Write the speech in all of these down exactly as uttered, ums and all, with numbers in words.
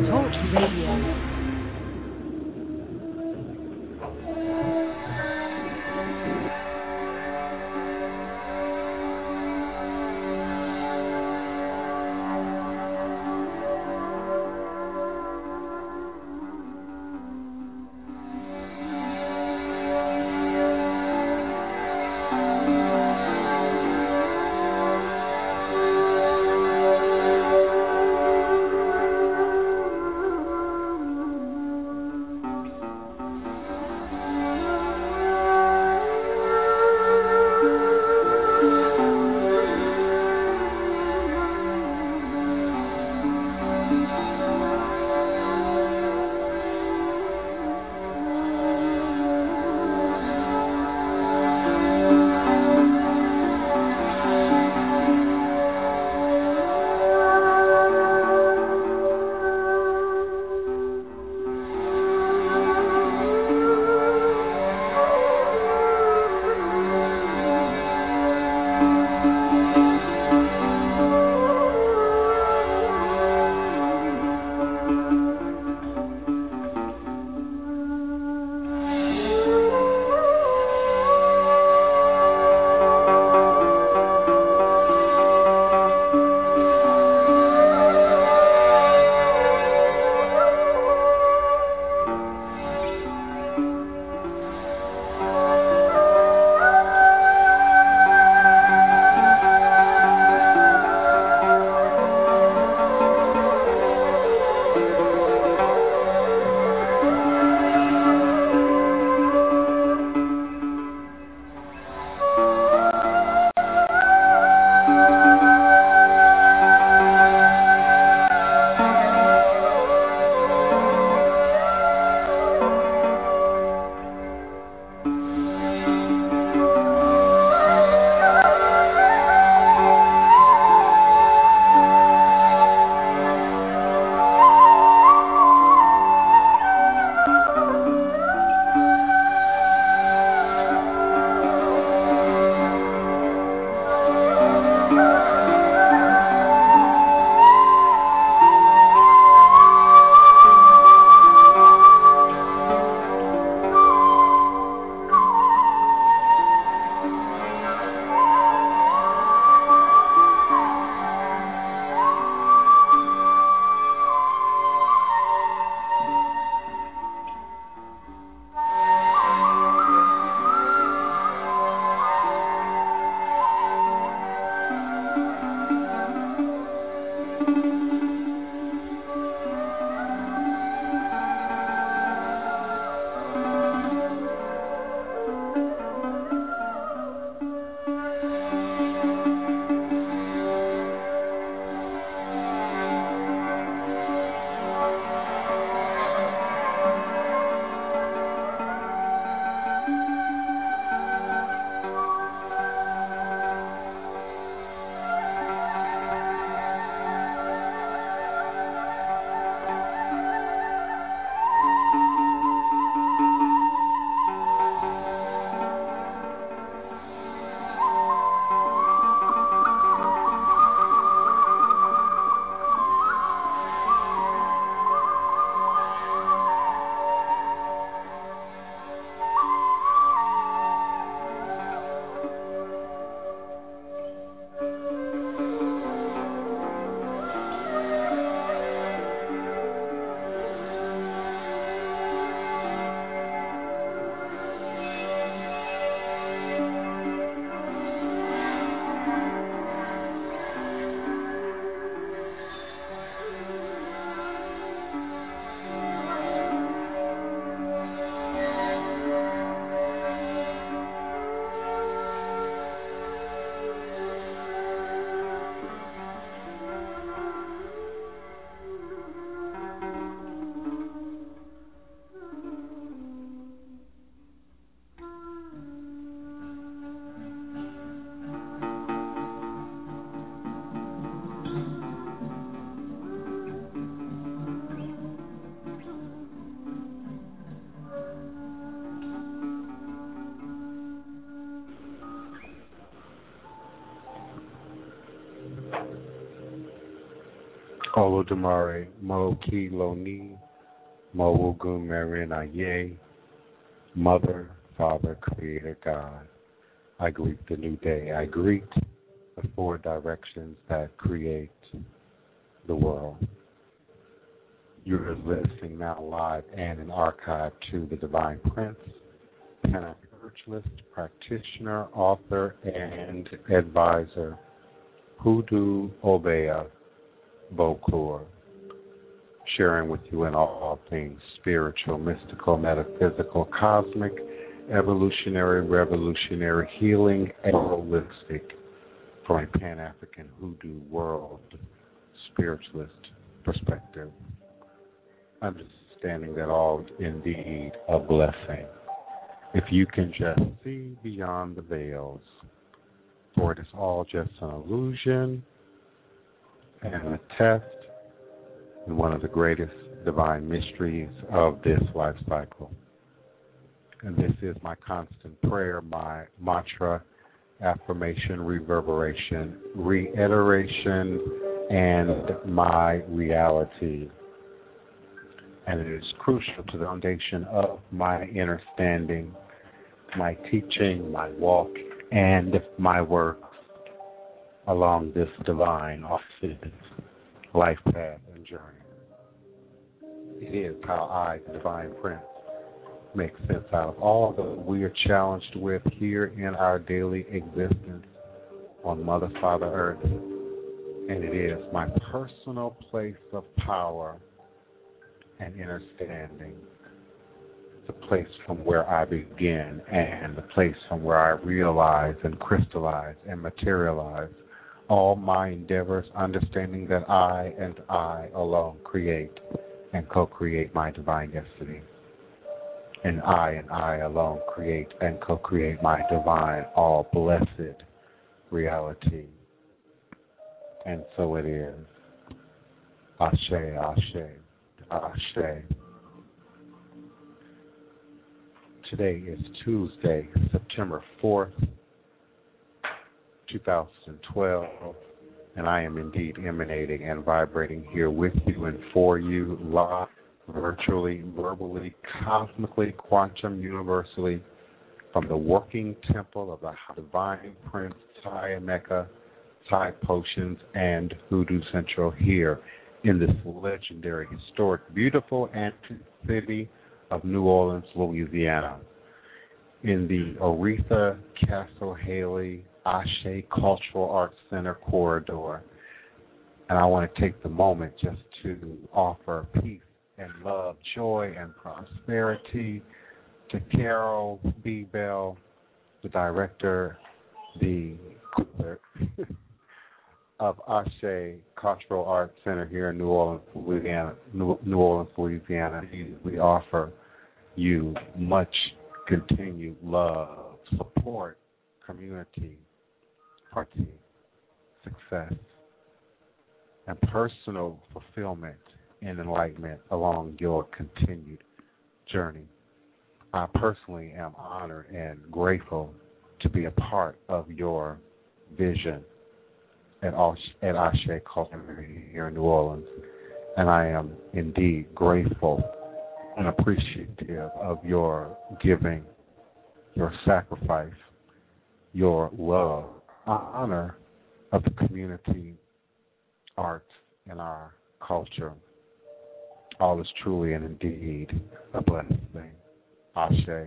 Talk Radio. Olodumare Moki Loni Mowogun Marinaye, Mother, Father, Creator, God. I greet the new day. I greet the four directions that create the world. You're listening now live and in archive to the Divine Prince, Spiritualist, practitioner, author, and advisor, Hoodoo Obeah Bokur, sharing with you in all things spiritual, mystical, metaphysical, cosmic, evolutionary, revolutionary, healing, and holistic from a Pan-African Hoodoo world spiritualist perspective, understanding that all is indeed a blessing. If you can just see beyond the veils, for it is all just an illusion and a test in one of the greatest divine mysteries of this life cycle. And this is my constant prayer, my mantra, affirmation, reverberation, reiteration, and my reality. And it is crucial to the foundation of my understanding, my teaching, my walk, and my work along this divine, auspicious life path and journey. It is how I, the Divine Prince, make sense out of all that we are challenged with here in our daily existence on Mother, Father, Earth. And it is my personal place of power and understanding. The place from where I begin and the place from where I realize and crystallize and materialize all my endeavors, understanding that I and I alone create and co-create my divine destiny. And I and I alone create and co-create my divine, all blessed reality. And so it is. Ashe, Ashe, Ashe. Today is Tuesday, September fourth, two thousand twelve, and I am indeed emanating and vibrating here with you and for you, live, virtually, verbally, cosmically, quantum, universally, from the working temple of the Divine Prince, Thai Mecca, Thai Potions, and Hoodoo Central here in this legendary, historic, beautiful, antique city of New Orleans, Louisiana, in the Aretha Castle Haley Ashe Cultural Arts Center corridor. And I want to take the moment just to offer peace and love, joy and prosperity to Carol B. Bell, the director, the of Ashe Cultural Arts Center here in New Orleans, Louisiana. New, New Orleans, Louisiana. We offer you much continued love, support, community, party, success, and personal fulfillment and enlightenment along your continued journey. I personally am honored and grateful to be a part of your vision at, at Ashe Culture here in New Orleans, and I am indeed grateful and appreciative of your giving, your sacrifice, your love, honor of the community, arts, and our culture. All is truly and indeed a blessing. Ashe.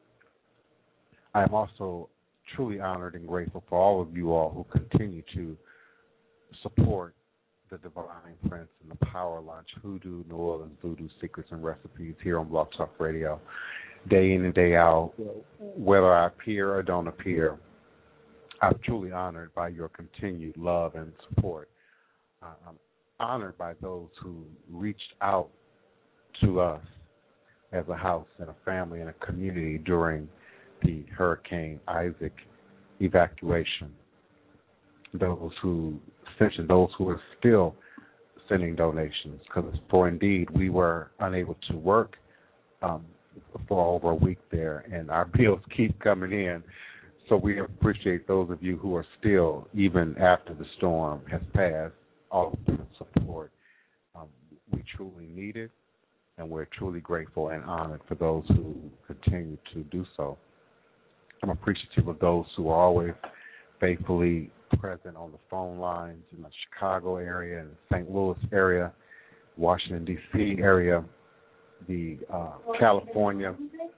I am also truly honored and grateful for all of you all who continue to support the Divine Prince and the Power Lunch, Hoodoo, New Orleans Voodoo Secrets and Recipes here on Blog Talk Radio, day in and day out. Whether I appear or don't appear, I'm truly honored by your continued love and support. Uh, I'm honored by those who reached out to us as a house and a family and a community during the Hurricane Isaac evacuation. Those who sent, those who are still sending donations, because for indeed we were unable to work um, for over a week there, and our bills keep coming in. So we appreciate those of you who are still, even after the storm has passed, all of the support truly needed, and we're truly grateful and honored for those who continue to do so. I'm appreciative of those who are always faithfully present on the phone lines in the Chicago area and Saint Louis area, Washington, D C area, the uh, California,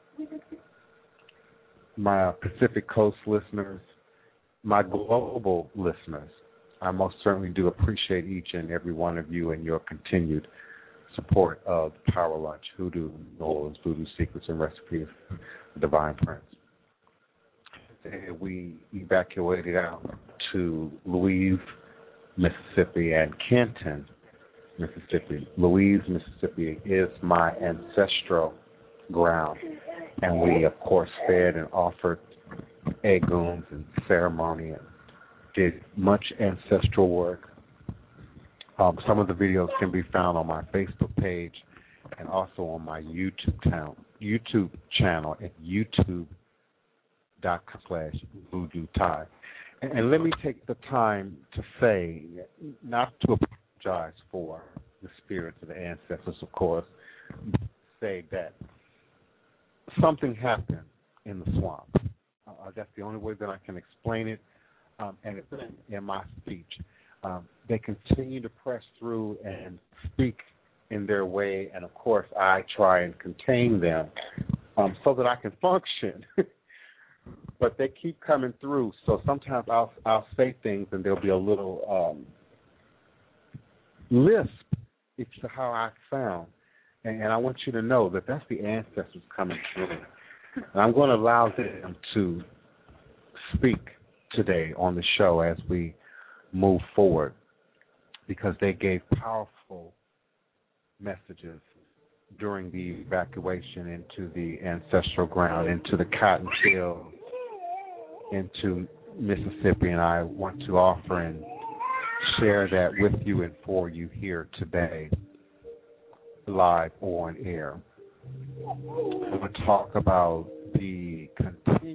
my Pacific Coast listeners, my global listeners. I most certainly do appreciate each and every one of you and your continued support of Power Lunch, Hoodoo, New Orleans, Voodoo Secrets and Recipes, Divine Prince. Today we evacuated out to Louise, Mississippi, and Kenton, Mississippi. Louise, Mississippi is my ancestral ground, and we, of course, fed and offered eguns and ceremony and did much ancestral work. Um, some of the videos can be found on my Facebook page and also on my YouTube channel, YouTube channel at youtube dot com slash voodoo Thai. And, and let me take the time to say, not to apologize for the spirits of the ancestors, of course, but say that something happened in the swamp. Uh, that's the only way that I can explain it, um, and it's in my speech. Um, they continue to press through and speak in their way, and of course I try and contain them um, so that I can function. But they keep coming through, so sometimes I'll I'll say things and there'll be a little um, lisp. It's how I sound, and, and I want you to know that that's the ancestors coming through. And I'm going to allow them to speak today on the show as we move forward, because they gave powerful messages during the evacuation into the ancestral ground, into the cotton fields, into Mississippi, and I want to offer and share that with you and for you here today, live on air. I'm going to talk about the continued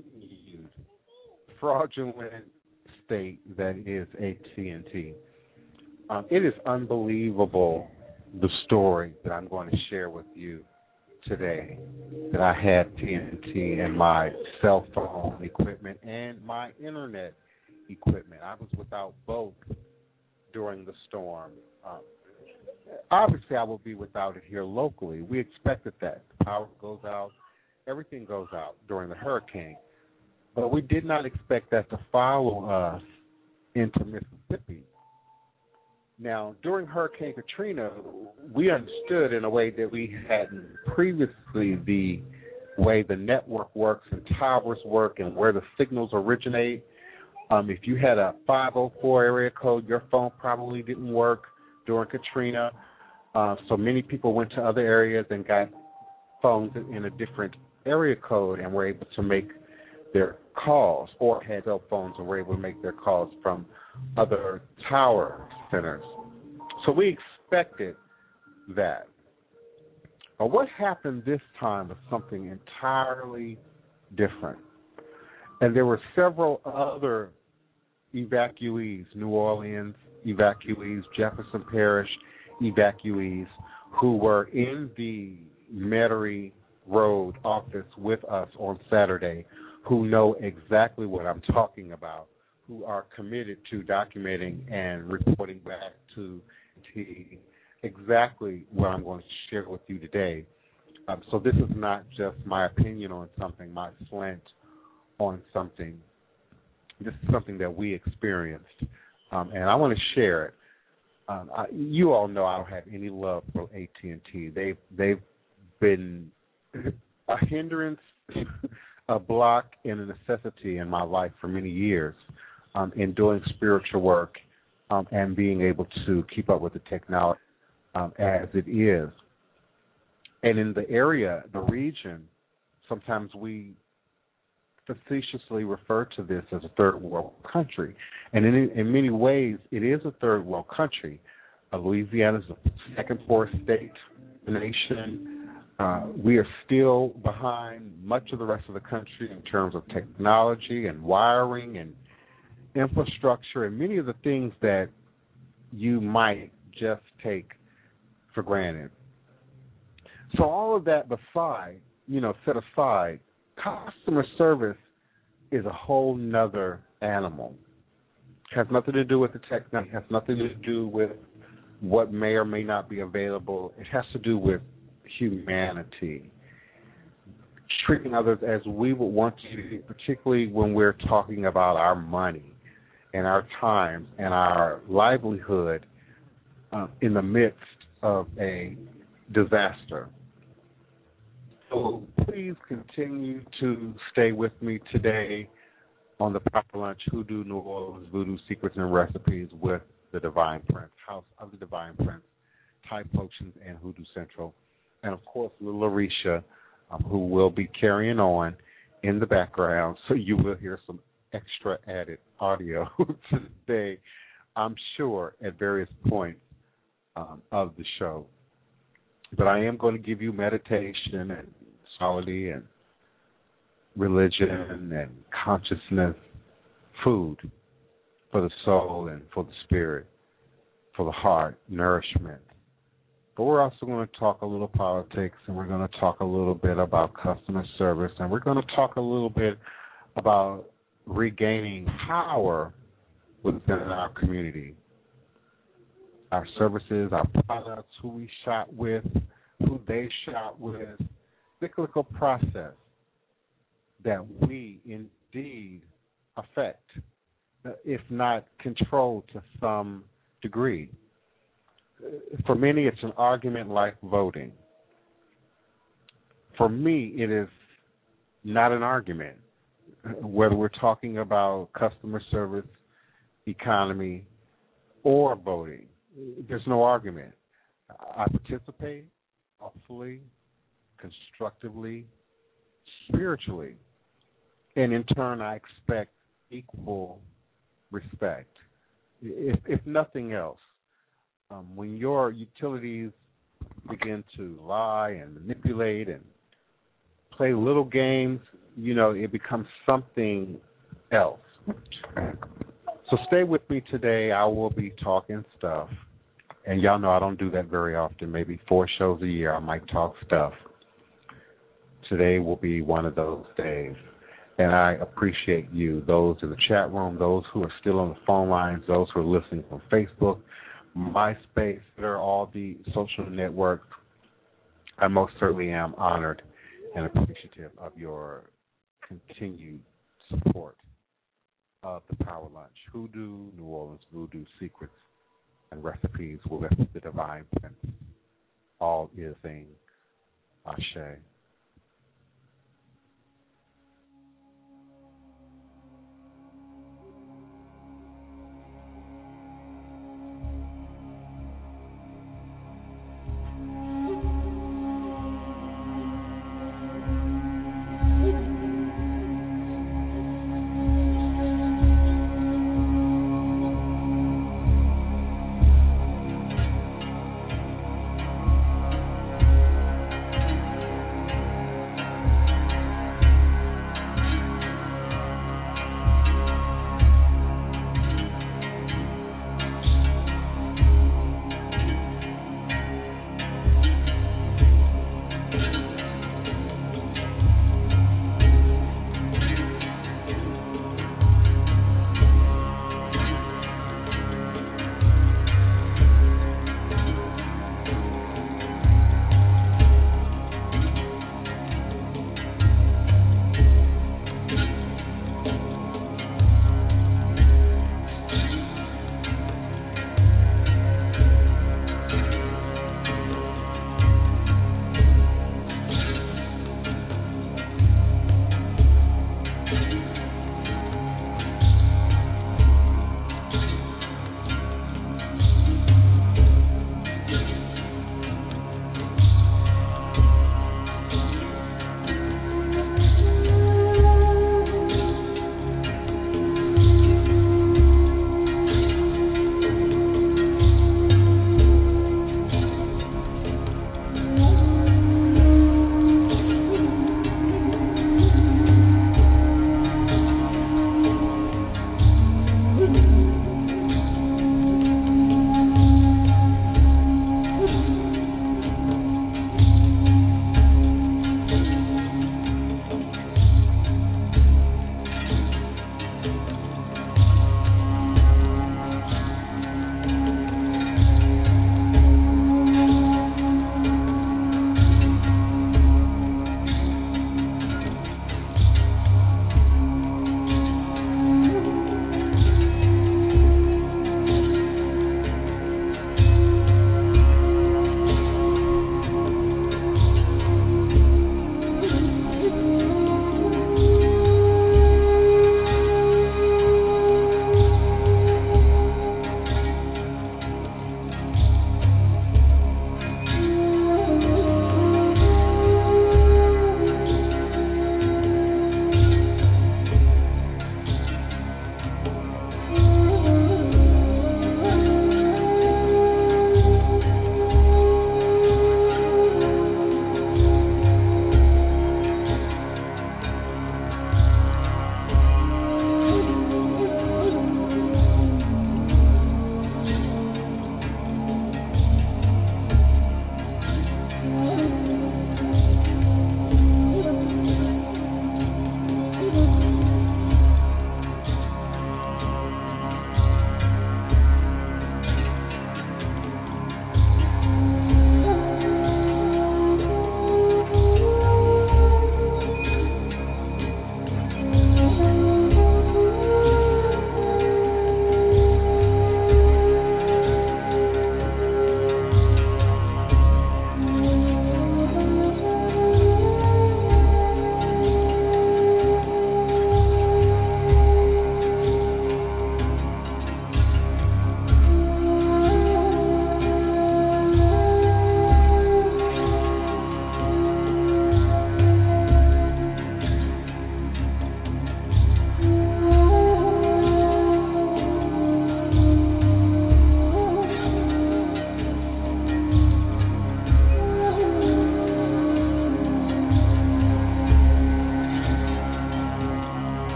fraudulent state that is A T and T. Um, it is unbelievable, the story that I'm going to share with you today, that I had T N T in my cell phone equipment and my internet equipment. I was without both during the storm. Um, obviously, I will be without it here locally. We expected that. The power goes out, everything goes out during the hurricane. But we did not expect that to follow us into Mississippi. Now, during Hurricane Katrina, we understood in a way that we hadn't previously the way the network works and towers work and where the signals originate. Um, if you had a five oh four area code, your phone probably didn't work during Katrina. Uh, so many people went to other areas and got phones in a different area code and were able to make their calls, or had cell phones and were able to make their calls from other tower centers. So we expected that. But what happened this time was something entirely different. And there were several other evacuees, New Orleans evacuees, Jefferson Parish evacuees, who were in the Metairie Road office with us on Saturday, who know exactly what I'm talking about, who are committed to documenting and reporting back to T exactly what I'm going to share with you today. Um, so this is not just my opinion on something, my slant on something. This is something that we experienced, um, and I want to share it. Um, I, you all know I don't have any love for A T and T. They've, they've been a hindrance, a block, and a necessity in my life for many years um, in doing spiritual work um, and being able to keep up with the technology um, as it is. And in the area, the region, sometimes we facetiously refer to this as a third world country. And in, in many ways, it is a third world country. Uh, Louisiana is the second poorest state in the nation. Uh, we are still behind much of the rest of the country in terms of technology and wiring and infrastructure and many of the things that you might just take for granted. So all of that beside, you know, set aside, customer service is a whole nother animal. It has nothing to do with the technology. It has nothing to do with what may or may not be available. It has to do with humanity, treating others as we would want to, particularly when we're talking about our money and our time and our livelihood uh, in the midst of a disaster. So please continue to stay with me today on the Power Lunch Hoodoo New Orleans Voodoo Secrets and Recipes with the Divine Prince, House of the Divine Prince, Thai Potions, and Hoodoo Central. And, of course, Little Arisha, um, who will be carrying on in the background, so you will hear some extra added audio today, I'm sure, at various points um, of the show. But I am going to give you meditation and solidity and religion and consciousness, food for the soul and for the spirit, for the heart, nourishment. But we're also going to talk a little politics, and we're going to talk a little bit about customer service, and we're going to talk a little bit about regaining power within our community. Our services, our products, who we shop with, who they shop with, cyclical process that we indeed affect, if not control to some degree. For many, it's an argument like voting. For me, it is not an argument, whether we're talking about customer service, economy, or voting. There's no argument. I participate thoughtfully, constructively, spiritually, and in turn, I expect equal respect. If, if nothing else, um, when your utilities begin to lie and manipulate and play little games, you know, it becomes something else. So stay with me today. I will be talking stuff. And y'all know I don't do that very often. Maybe four shows a year I might talk stuff. Today will be one of those days. And I appreciate you, those in the chat room, those who are still on the phone lines, those who are listening from Facebook, MySpace, Twitter, all the social networks. I most certainly am honored and appreciative of your continued support of the Power Lunch, Hoodoo, New Orleans Voodoo Secrets and Recipes with the Divine Prince. All is in Ashe.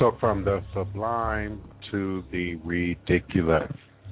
So from the sublime to the ridiculous.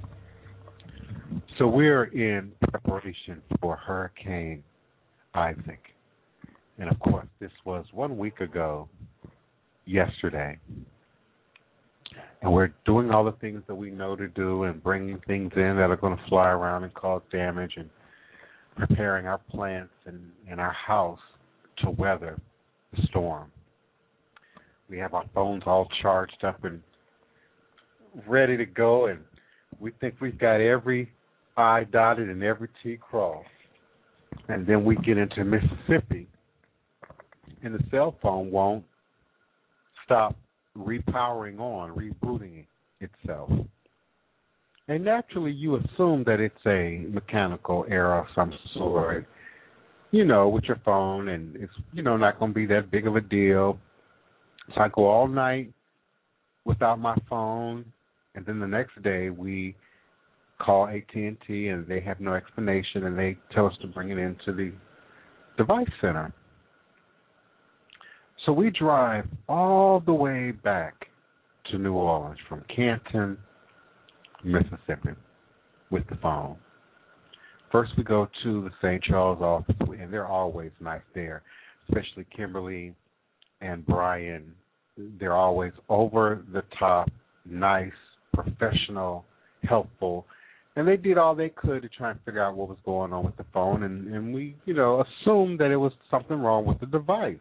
So we're in preparation for Hurricane Isaac. And of course, this was one week ago, yesterday. And we're doing all the things that we know to do and bringing things in that are going to fly around and cause damage and preparing our plants and, and our house to weather the storm. We have our phones all charged up and ready to go, and we think we've got every I dotted and every T crossed. And then we get into Mississippi, and the cell phone won't stop repowering on, rebooting itself. And naturally, you assume that it's a mechanical error of some sort, you know, with your phone, and it's, you know, not going to be that big of a deal. So I go all night without my phone, and then the next day we call A T and T, and they have no explanation, and they tell us to bring it into the device center. So we drive all the way back to New Orleans from Canton, Mississippi, with the phone. First we go to the Saint Charles office, and they're always nice there, especially Kimberly and Brian. They're always over the top, nice, professional, helpful, and they did all they could to try and figure out what was going on with the phone, and, and we, you know, assumed that it was something wrong with the device.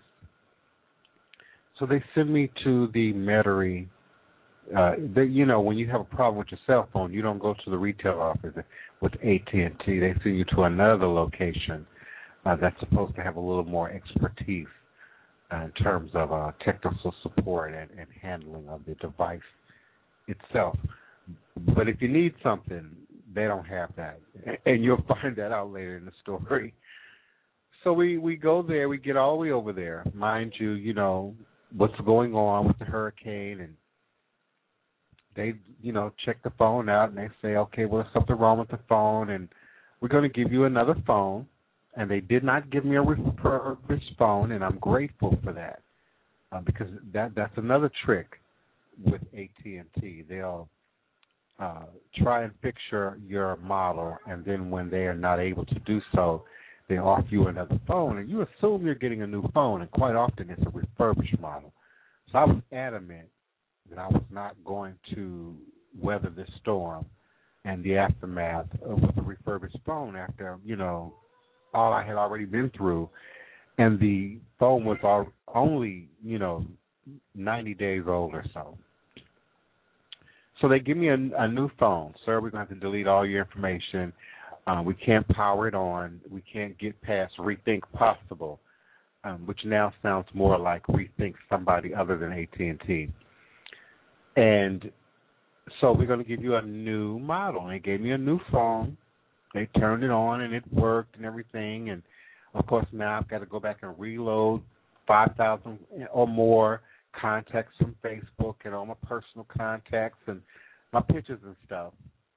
So they send me to the Metairie. Uh, they, you know, when you have a problem with your cell phone, you don't go to the retail office with A T and T. They send you to another location uh, that's supposed to have a little more expertise uh, in terms of uh, technical support and, and handling of the device itself. But if you need something, they don't have that, and you'll find that out later in the story. So we, we go there, we get all the way over there. Mind you, you know, what's going on with the hurricane, and they, you know, check the phone out, and they say, okay, well, there's something wrong with the phone, and we're going to give you another phone. And they did not give me a refurbished phone, and I'm grateful for that uh, because that that's another trick with A T and T. They'll uh, try and fix your, your model, and then when they are not able to do so, they offer you another phone, and you assume you're getting a new phone, and quite often it's a refurbished model. So I was adamant that I was not going to weather this storm and the aftermath of a refurbished phone after, you know, all I had already been through, and the phone was all, only, you know, ninety days old or so. So they give me a, a new phone. Sir, we're going to have to delete all your information. Uh, we can't power it on. We can't get past Rethink Possible, um, which now sounds more like Rethink somebody other than A T and T. And so we're going to give you a new model. And they gave me a new phone. They turned it on, and it worked and everything. And, of course, now I've got to go back and reload five thousand or more contacts from Facebook and all my personal contacts and my pictures and stuff.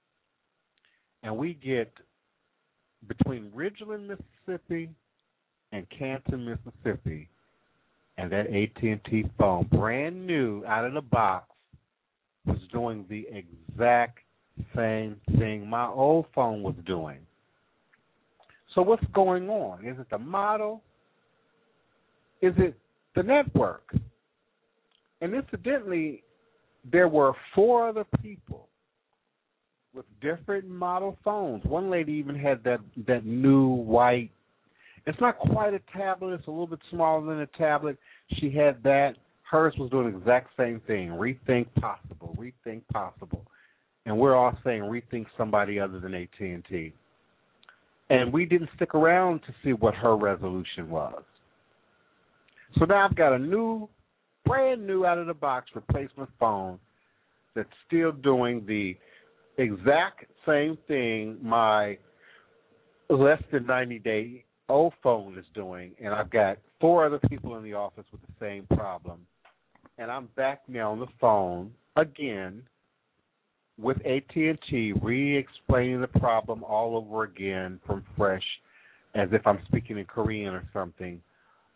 And we get between Ridgeland, Mississippi and Canton, Mississippi, and that A T and T phone, brand new, out of the box, was doing the exact same thing my old phone was doing. So what's going on? Is it the model? Is it the network? And incidentally, there were four other people with different model phones. One lady even had that, that new white, it's not quite a tablet, it's a little bit smaller than a tablet. She had that. Hers was doing the exact same thing, rethink possible, rethink possible. And we're all saying rethink somebody other than A T and T. And we didn't stick around to see what her resolution was. So now I've got a new, brand new out-of-the-box replacement phone that's still doing the exact same thing my less than ninety-day old phone is doing, and I've got four other people in the office with the same problem. And I'm back now on the phone again with A T and T, re-explaining the problem all over again from fresh, as if I'm speaking in Korean or something,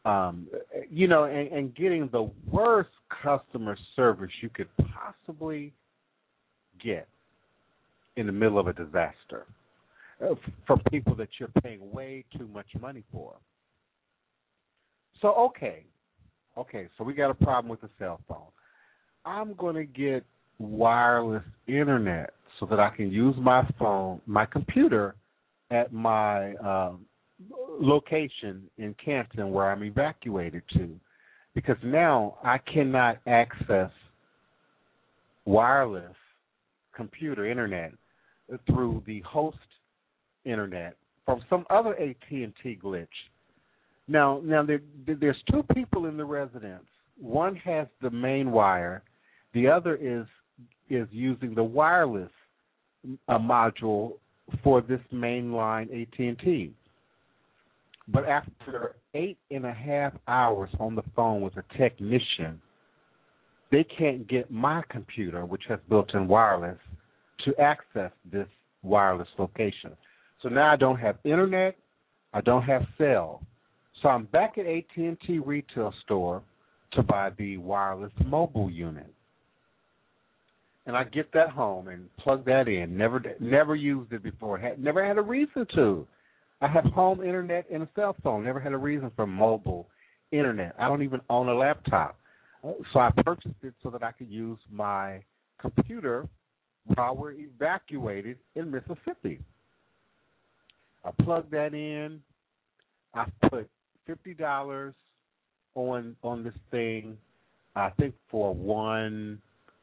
Um, you know, and, and getting the worst customer service you could possibly get in the middle of a disaster uh, from people that you're paying way too much money for. So, okay, okay, so we got a problem with the cell phone. I'm going to get wireless internet so that I can use my phone, my computer, at my um, location in Canton where I'm evacuated to, because now I cannot access wireless computer internet through the host internet from some other A T and T glitch. Now, now there, there's two people in the residence. One has the main wire. The other is is using the wireless uh, module for this mainline A T and T. But after eight and a half hours on the phone with a technician, they can't get my computer, which has built-in wireless, to access this wireless location. So now I don't have internet, I don't have cell. So I'm back at A T and T retail store to buy the wireless mobile unit. And I get that home and plug that in. Never never used it before. Had, never had a reason to. I have home internet and a cell phone. Never had a reason for mobile internet. I don't even own a laptop. So I purchased it so that I could use my computer while we're evacuated in Mississippi. I plug that in. I put fifty dollars on on this thing, I think for one,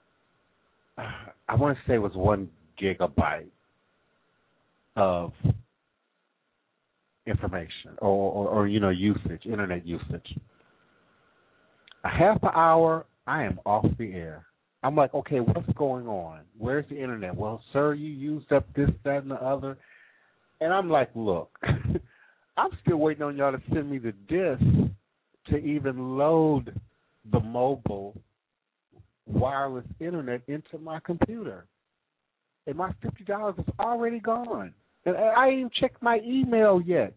I want to say it was one gigabyte of information or, or, or, you know, usage, internet usage. A half an hour, I am off the air. I'm like, okay, what's going on? Where's the internet? Well, sir, you used up this, that, and the other. And I'm like, look, I'm still waiting on y'all to send me the disk to even load the mobile wireless internet into my computer. And my fifty dollars is already gone. And I ain't even checked my email yet.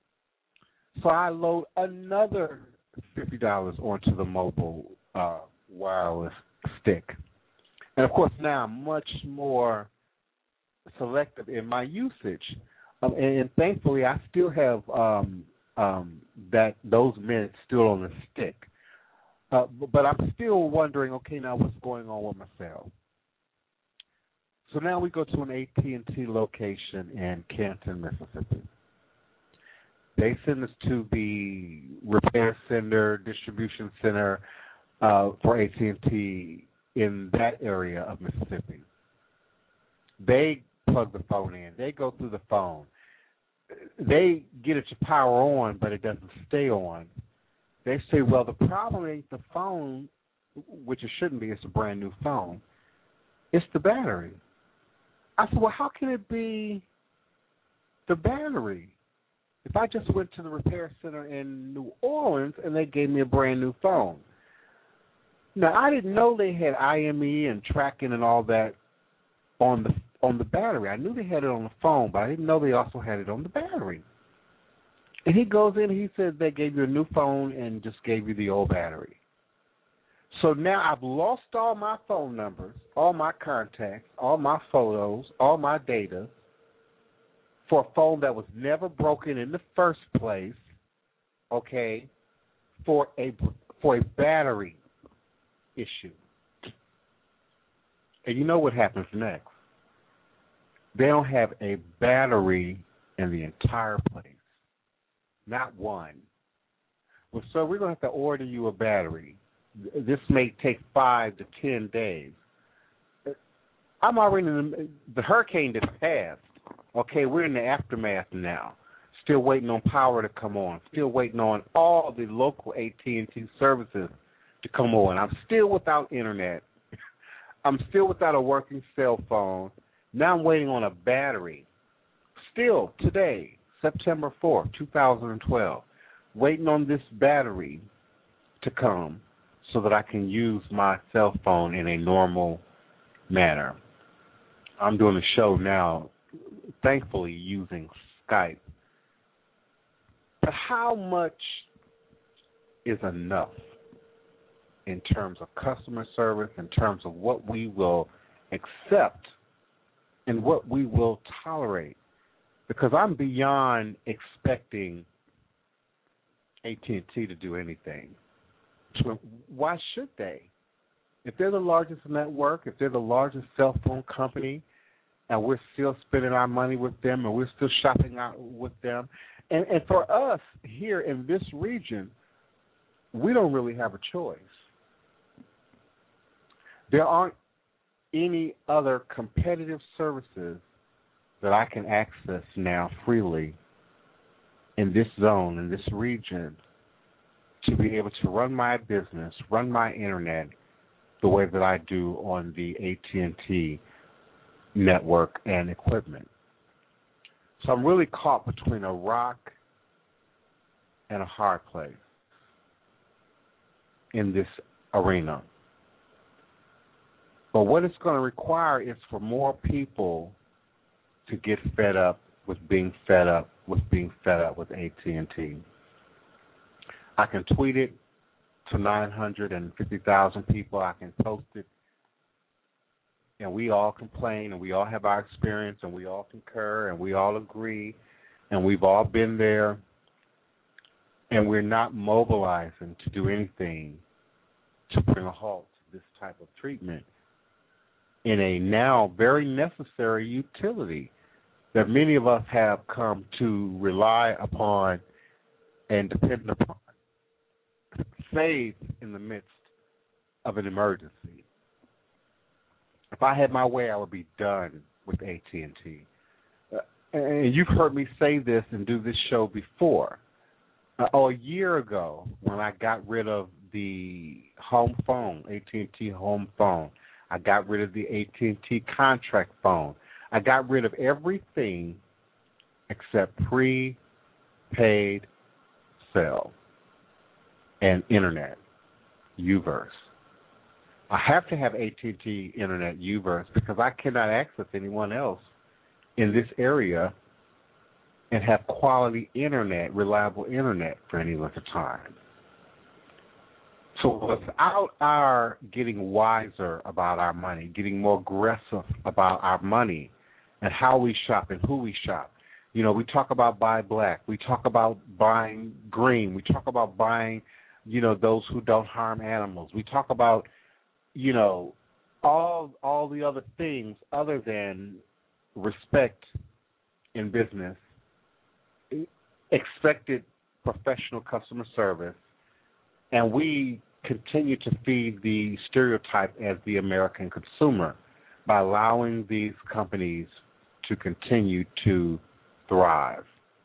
So I load another fifty dollars onto the mobile uh, wireless stick. And, of course, now I'm much more selective in my usage. Um, and, and thankfully, I still have um, um, that those minutes still on the stick. Uh, but I'm still wondering, okay, now what's going on with my cell? So now we go to an A T and T location in Canton, Mississippi. They send us to the repair center, distribution center uh, for A T and T in that area of Mississippi. They plug the phone in. They go through the phone. They get it to power on, but it doesn't stay on. They say, well, the problem ain't the phone, which it shouldn't be. It's a brand new phone. It's the battery. I said, well, how can it be the battery? If I just went to the repair center in New Orleans and they gave me a brand new phone. Now, I didn't know they had I M E and tracking and all that on the on the battery. I knew they had it on the phone, but I didn't know they also had it on the battery. And he goes in and he says they gave you a new phone and just gave you the old battery. So now I've lost all my phone numbers, all my contacts, all my photos, all my data for a phone that was never broken in the first place, okay, for a for a battery issue. And you know what happens next? They don't have a battery in the entire place. Not one. Well, so we're going to have to order you a battery. This may take five to ten days. I'm already in the, the hurricane that passed. Okay, we're in the aftermath now. Still waiting on power to come on. Still waiting on all the local A T and T services to come on. I'm still without internet. I'm still without a working cell phone. Now I'm waiting on a battery. Still today, September fourth, two thousand twelve, waiting on this battery to come so that I can use my cell phone in a normal manner. I'm doing a show now, thankfully, using Skype. But how much is enough in terms of customer service, in terms of what we will accept and what we will tolerate. Because I'm beyond expecting A T and T to do anything. So why should they? If they're the largest network, if they're the largest cell phone company, and we're still spending our money with them, and we're still shopping out with them, and, and for us here in this region, we don't really have a choice. There aren't any other competitive services that I can access now freely in this zone, in this region, to be able to run my business, run my internet the way that I do on the A T and T network and equipment. So I'm really caught between a rock and a hard place in this arena. But what it's going to require is for more people to get fed up with being fed up with being fed up with A T and T. I can tweet it to nine hundred fifty thousand people. I can post it, and we all complain, and we all have our experience, and we all concur, and we all agree, and we've all been there, and we're not mobilizing to do anything to bring a halt to this type of treatment in a now very necessary utility that many of us have come to rely upon and depend upon, save in the midst of an emergency. If I had my way, I would be done with A T and T. Uh, and you've heard me say this and do this show before. Uh, oh, a year ago, when I got rid of the home phone, A T and T home phone, I got rid of the A T and T contract phone. I got rid of everything except prepaid cell and internet, U-verse. I have to have A T and T internet U-verse because I cannot access anyone else in this area and have quality internet, reliable internet for any length of time. So without our getting wiser about our money, getting more aggressive about our money and how we shop and who we shop, you know, we talk about buy black, we talk about buying green, we talk about buying, you know, those who don't harm animals. We talk about, you know, all all the other things other than respect in business, expected professional customer service, and we continue to feed the stereotype as the American consumer by allowing these companies to continue to thrive.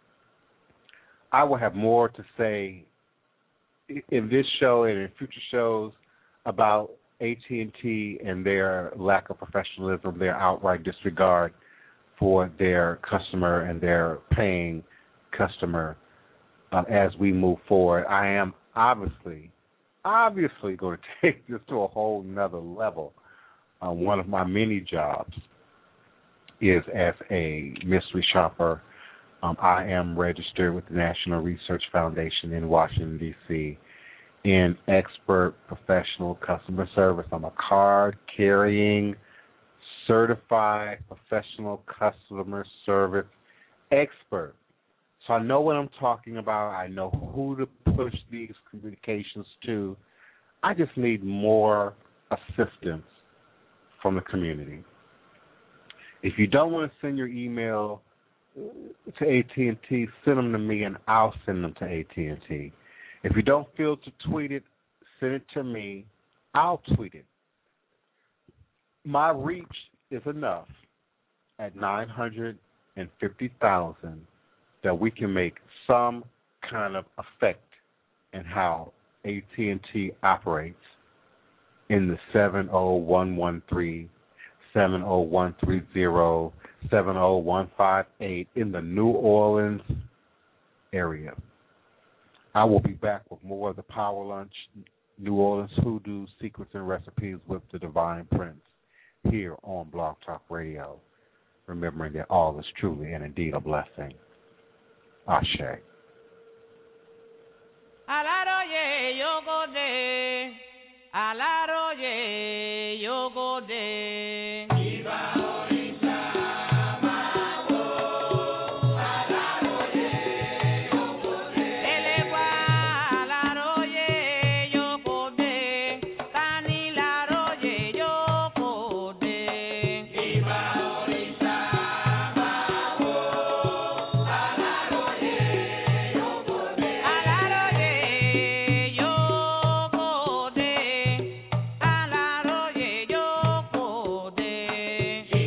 I will have more to say in this show and in future shows about A T and T and their lack of professionalism, their outright disregard for their customer and their paying customer uh, as we move forward. I am obviously obviously going to take this to a whole nother level. Uh, one of my many jobs is as a mystery shopper. Um, I am registered with the National Research Foundation in Washington, D C in expert professional customer service. I'm a card-carrying, certified professional customer service expert. So I know what I'm talking about. I know who to push these communications to. I just need more assistance from the community. If you don't want to send your email to A T and T, send them to me and I'll send them to A T and T. If you don't feel to tweet it, send it to me. I'll tweet it. My reach is enough at nine hundred fifty thousand that we can make some kind of effect in how A T and T operates in the seven oh one one three, seven oh one three zero, seven oh one five eight in the New Orleans area. I will be back with more of the Power Lunch, New Orleans Hoodoo, Secrets and Recipes with the Divine Prince here on Blog Talk Radio, remembering that all is truly and indeed a blessing. Ashe. Alaro, yeah. Alaroye yogode Iba Orisa Mago Alaroye yogode Elewa alaroye yogode Tanilaroye yogode Iba Orisa Mago Alaroye yogode Alaroye yogode Alaroye yogode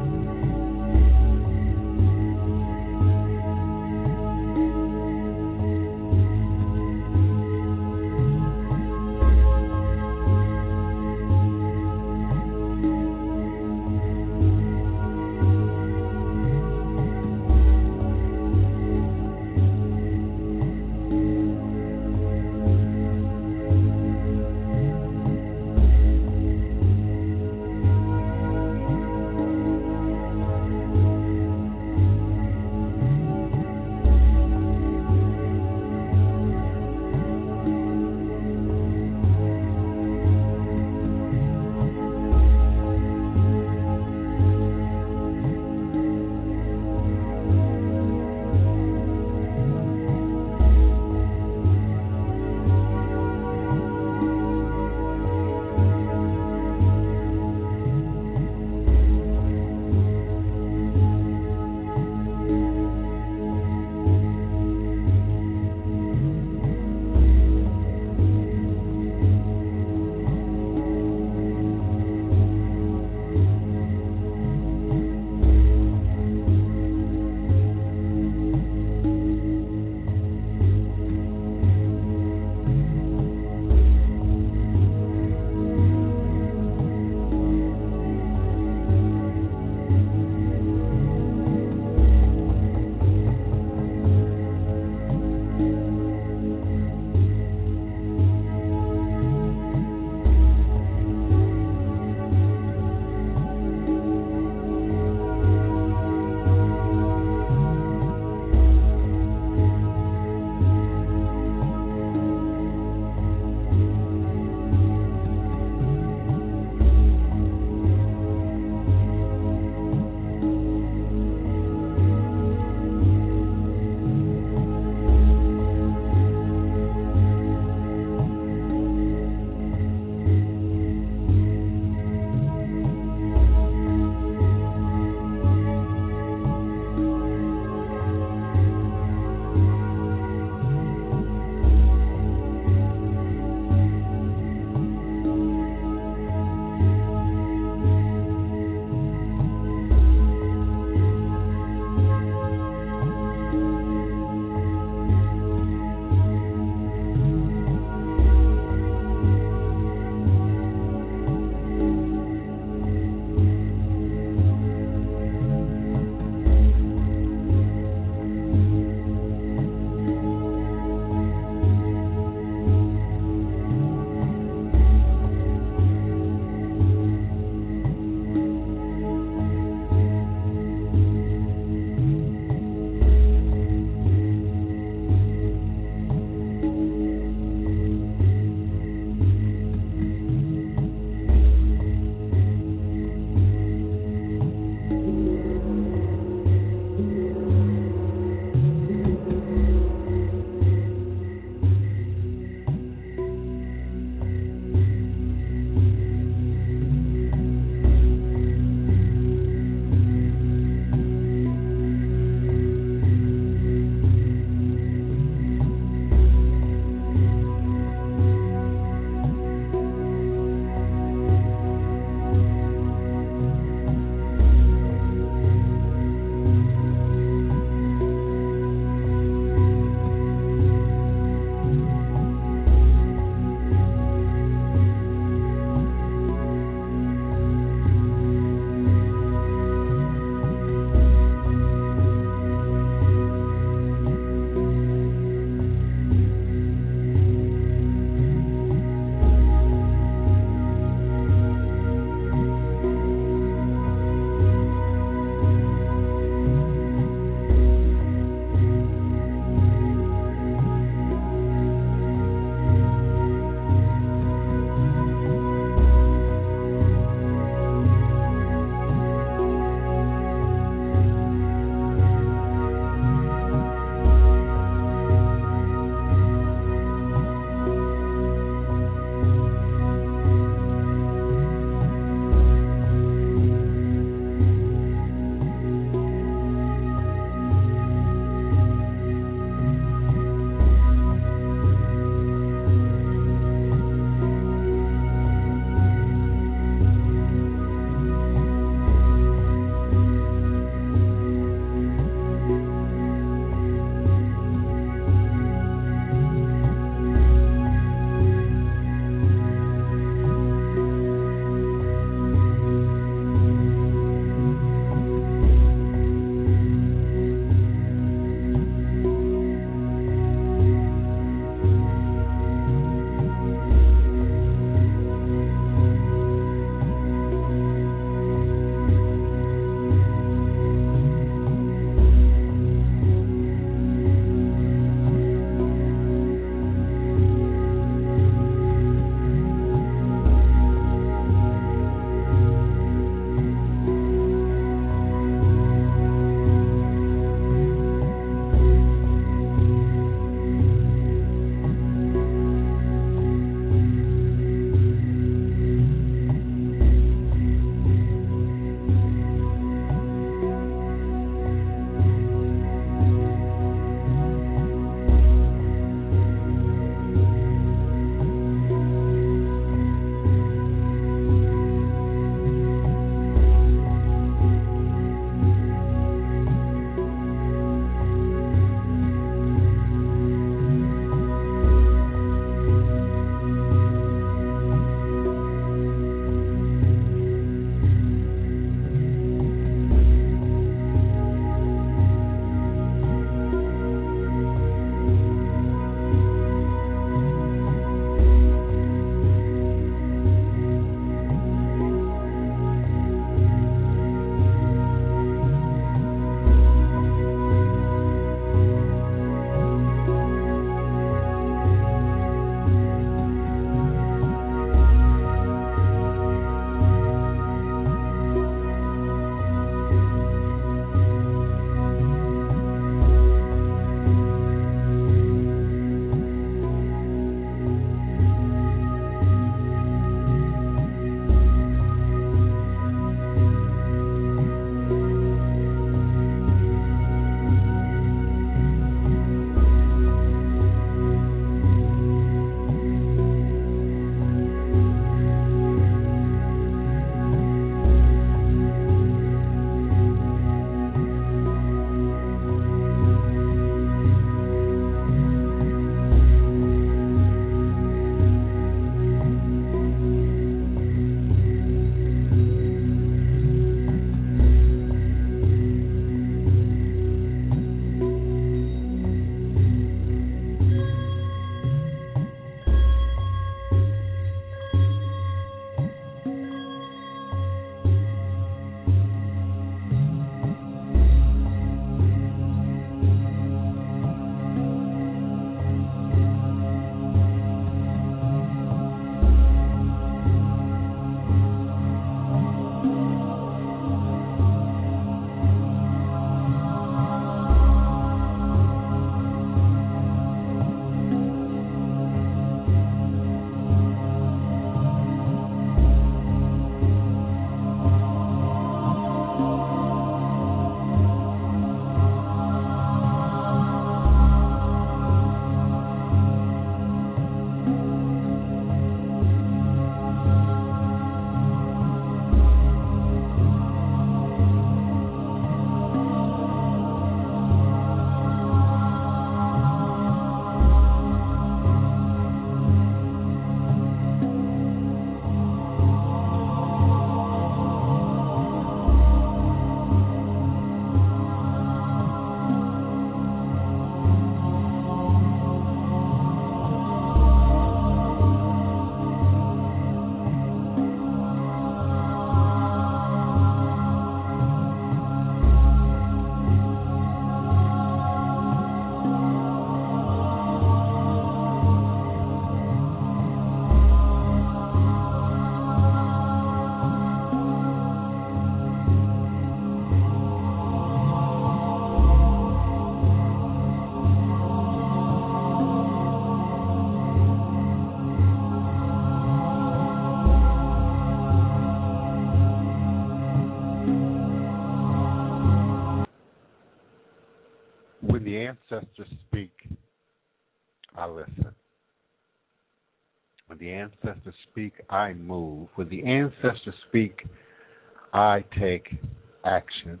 ancestors speak, I listen. When the ancestors speak, I move. When the ancestors speak, I take action.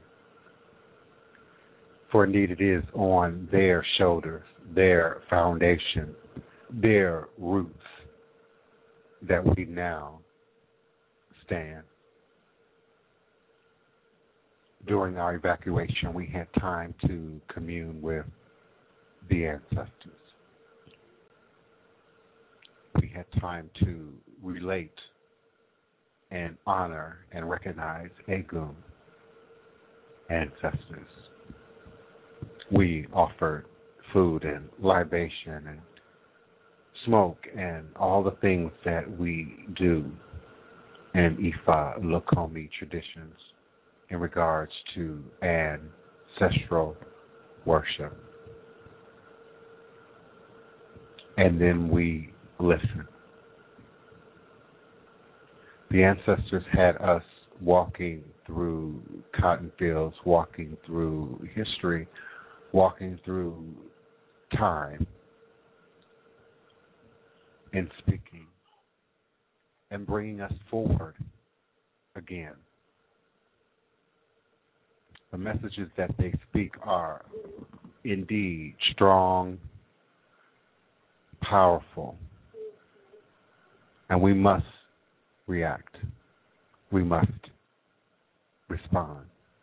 For indeed it is on their shoulders, their foundation, their roots that we now stand. During our evacuation, we had time to commune with the ancestors. We had time to relate and honor and recognize Egun ancestors. We offered food and libation and smoke and all the things that we do in Ifa Lokomi traditions in regards to ancestral worship. And then we listen. The ancestors had us walking through cotton fields, walking through history, walking through time, and speaking, and bringing us forward again. The messages that they speak are indeed strong, powerful, and we must react. We must respond.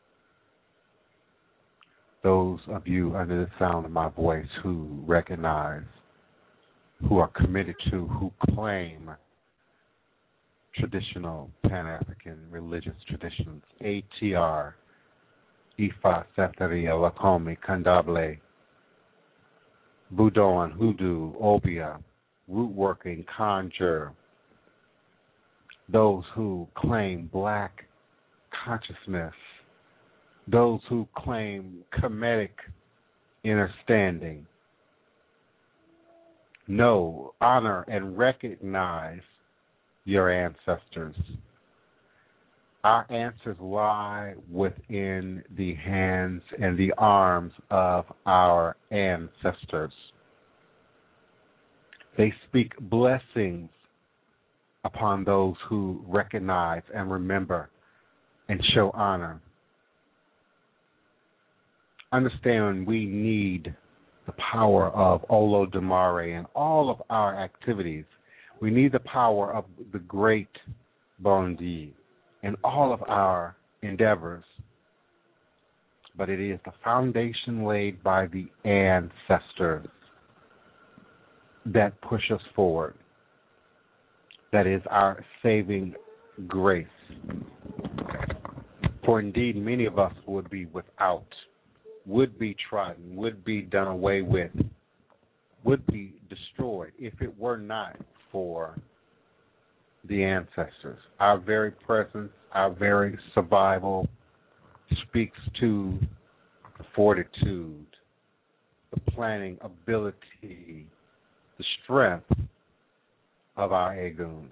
Those of you under the sound of my voice who recognize, who are committed to, who claim traditional Pan-African religious traditions, A T R, Ifa, Santeria, Lakomi, Kandable, Boudon, Hoodoo, Obia, root working, conjure, those who claim black consciousness, those who claim Kemetic understanding, know, honor, and recognize your ancestors. Our answers lie within the hands and the arms of our ancestors. They speak blessings upon those who recognize and remember and show honor. Understand we need the power of Olodumare in all of our activities. We need the power of the great Bondi in all of our endeavors. But it is the foundation laid by the ancestors that push us forward. That is our saving grace. For indeed, many of us would be without, would be trodden, would be done away with, would be destroyed if it were not for the ancestors. Our very presence, our very survival speaks to the fortitude, the planning ability, the strength of our Eguns.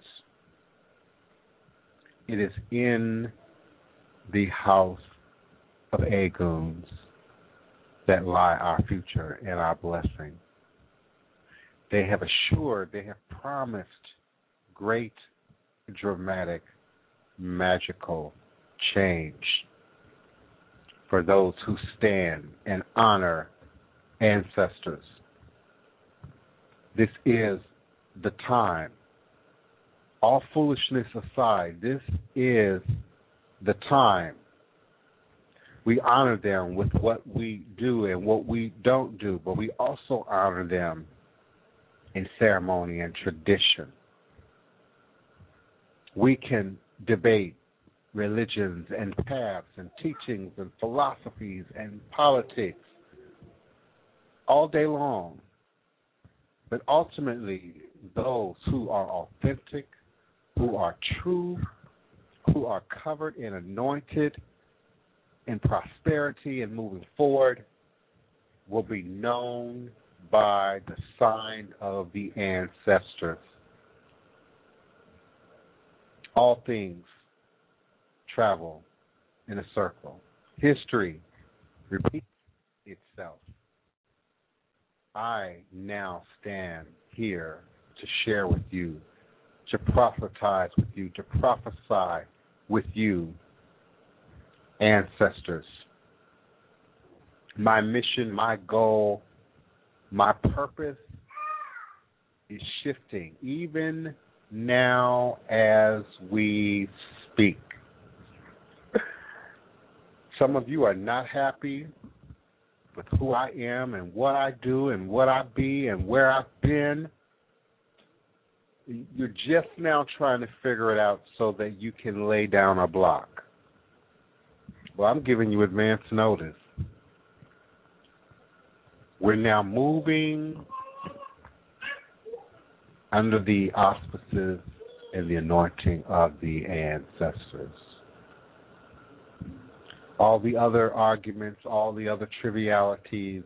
It is in the house of Eguns that lie our future and our blessing. They have assured, they have promised great, dramatic, magical change for those who stand and honor ancestors. This is the time. All foolishness aside, this is the time. We honor them with what we do and what we don't do, but we also honor them in ceremony and tradition. We can debate religions and paths and teachings and philosophies and politics all day long. But ultimately, those who are authentic, who are true, who are covered and anointed in prosperity and moving forward will be known by the sign of the ancestors. All things travel in a circle. History repeats itself. I now stand here to share with you, to prophesize with you, to prophesy with you, ancestors. My mission, my goal, my purpose is shifting, even now as we speak. Some of you are not happy with who I am and what I do and what I be and where I've been. You're just now trying to figure it out so that you can lay down a block. Well, I'm giving you advance notice. We're now moving under the auspices and the anointing of the ancestors. All the other arguments, all the other trivialities,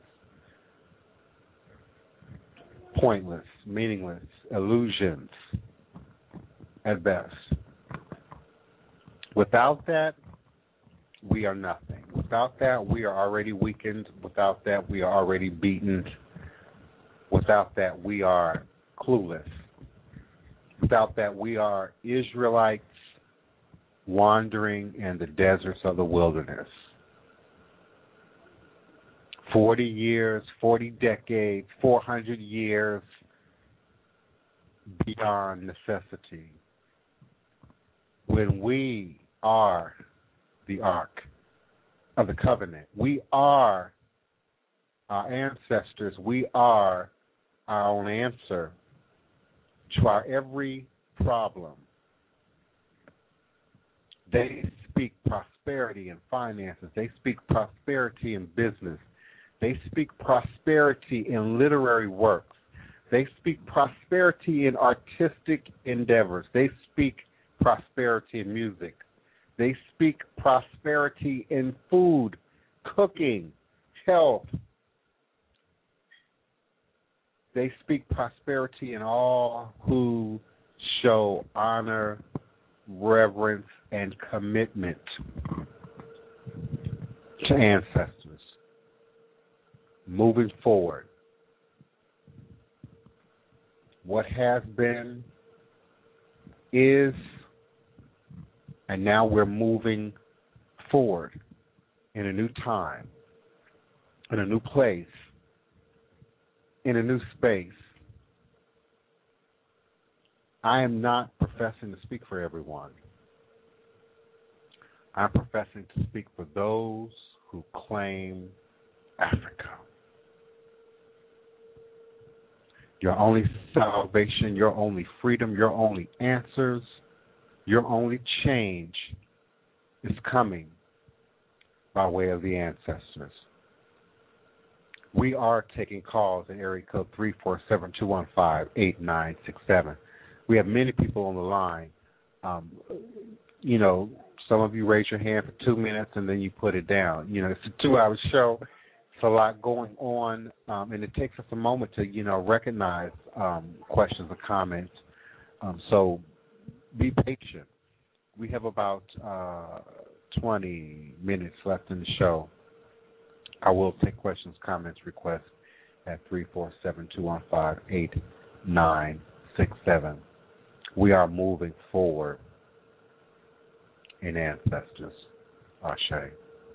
pointless, meaningless, illusions at best. Without that, we are nothing. Without that, we are already weakened. Without that, we are already beaten. Without that, we are clueless. Without that, we are Israelites wandering in the deserts of the wilderness. Forty years, forty decades, four hundred years beyond necessity. When we are the Ark of the Covenant, we are our ancestors, we are our own answer to our every problem. They speak prosperity in finances. They speak prosperity in business. They speak prosperity in literary works. They speak prosperity in artistic endeavors. They speak prosperity in music. They speak prosperity in food, cooking, health. They speak prosperity in all who show honor, reverence, and commitment to ancestors. Moving forward, what has been is, and now we're moving forward in a new time, in a new place, in a new space. I am not professing to speak for everyone. I'm professing to speak for those who claim Africa. Your only salvation, your only freedom, your only answers, your only change is coming by way of the ancestors. We are taking calls at area code three four seven, two one five, eight nine six seven. We have many people on the line. Um, you know, some of you raise your hand for two minutes and then you put it down. You know, it's a two-hour show. It's a lot going on, um, and it takes us a moment to, you know, recognize um, questions or comments. Um, so be patient. We have about uh, twenty minutes left in the show. I will take questions, comments, requests at three four seven, two one five, eight nine six seven. We are moving forward in ancestors. Ashe.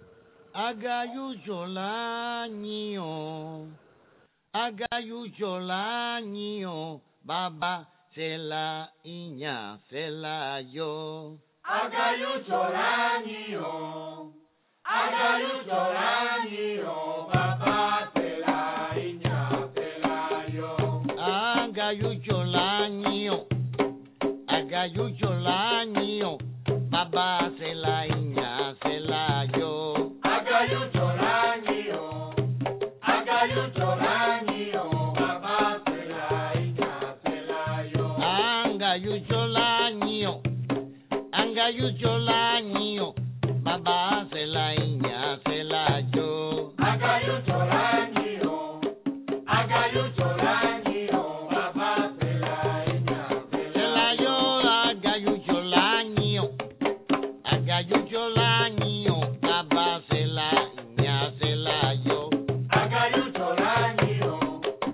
Agayujola nyo, agayujola nyo, Baba sela inya sela yo. Agayujola nyo, agayujola nyo, Baba sela inya sela yo. Agayujola nyo, agayujola nyo, Baba sela inya sela yo. Agayujolanyo, agayujolanyo, Baba sela inya sela yo. Angayujolanyo, angayujolanyo, Baba sela inya sela yo. Agayujolanyo, agayujolanyo, Baba sela inya sela yo. Agayujolanyo, agayujolanyo, Baba sela inya sela yo. Agayujolanyo,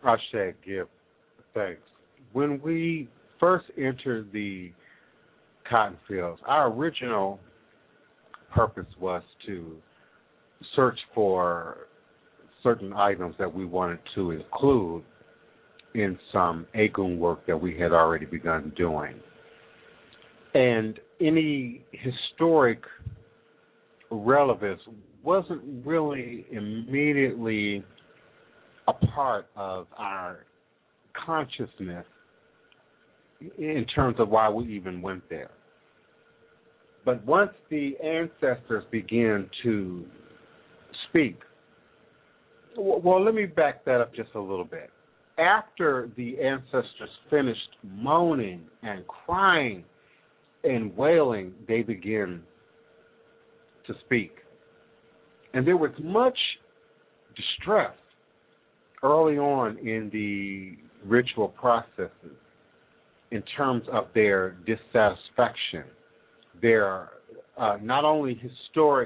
I should give thanks. When we first entered the cotton fields, our original purpose was to search for certain items that we wanted to include in some Egun work that we had already begun doing. And any historic relevance wasn't really immediately a part of our consciousness in terms of why we even went there. But once the ancestors began to speak, well, let me back that up just a little bit. After the ancestors finished moaning and crying and wailing, they began to speak. And there was much distress early on in the ritual processes in terms of their dissatisfaction, their uh, not only historic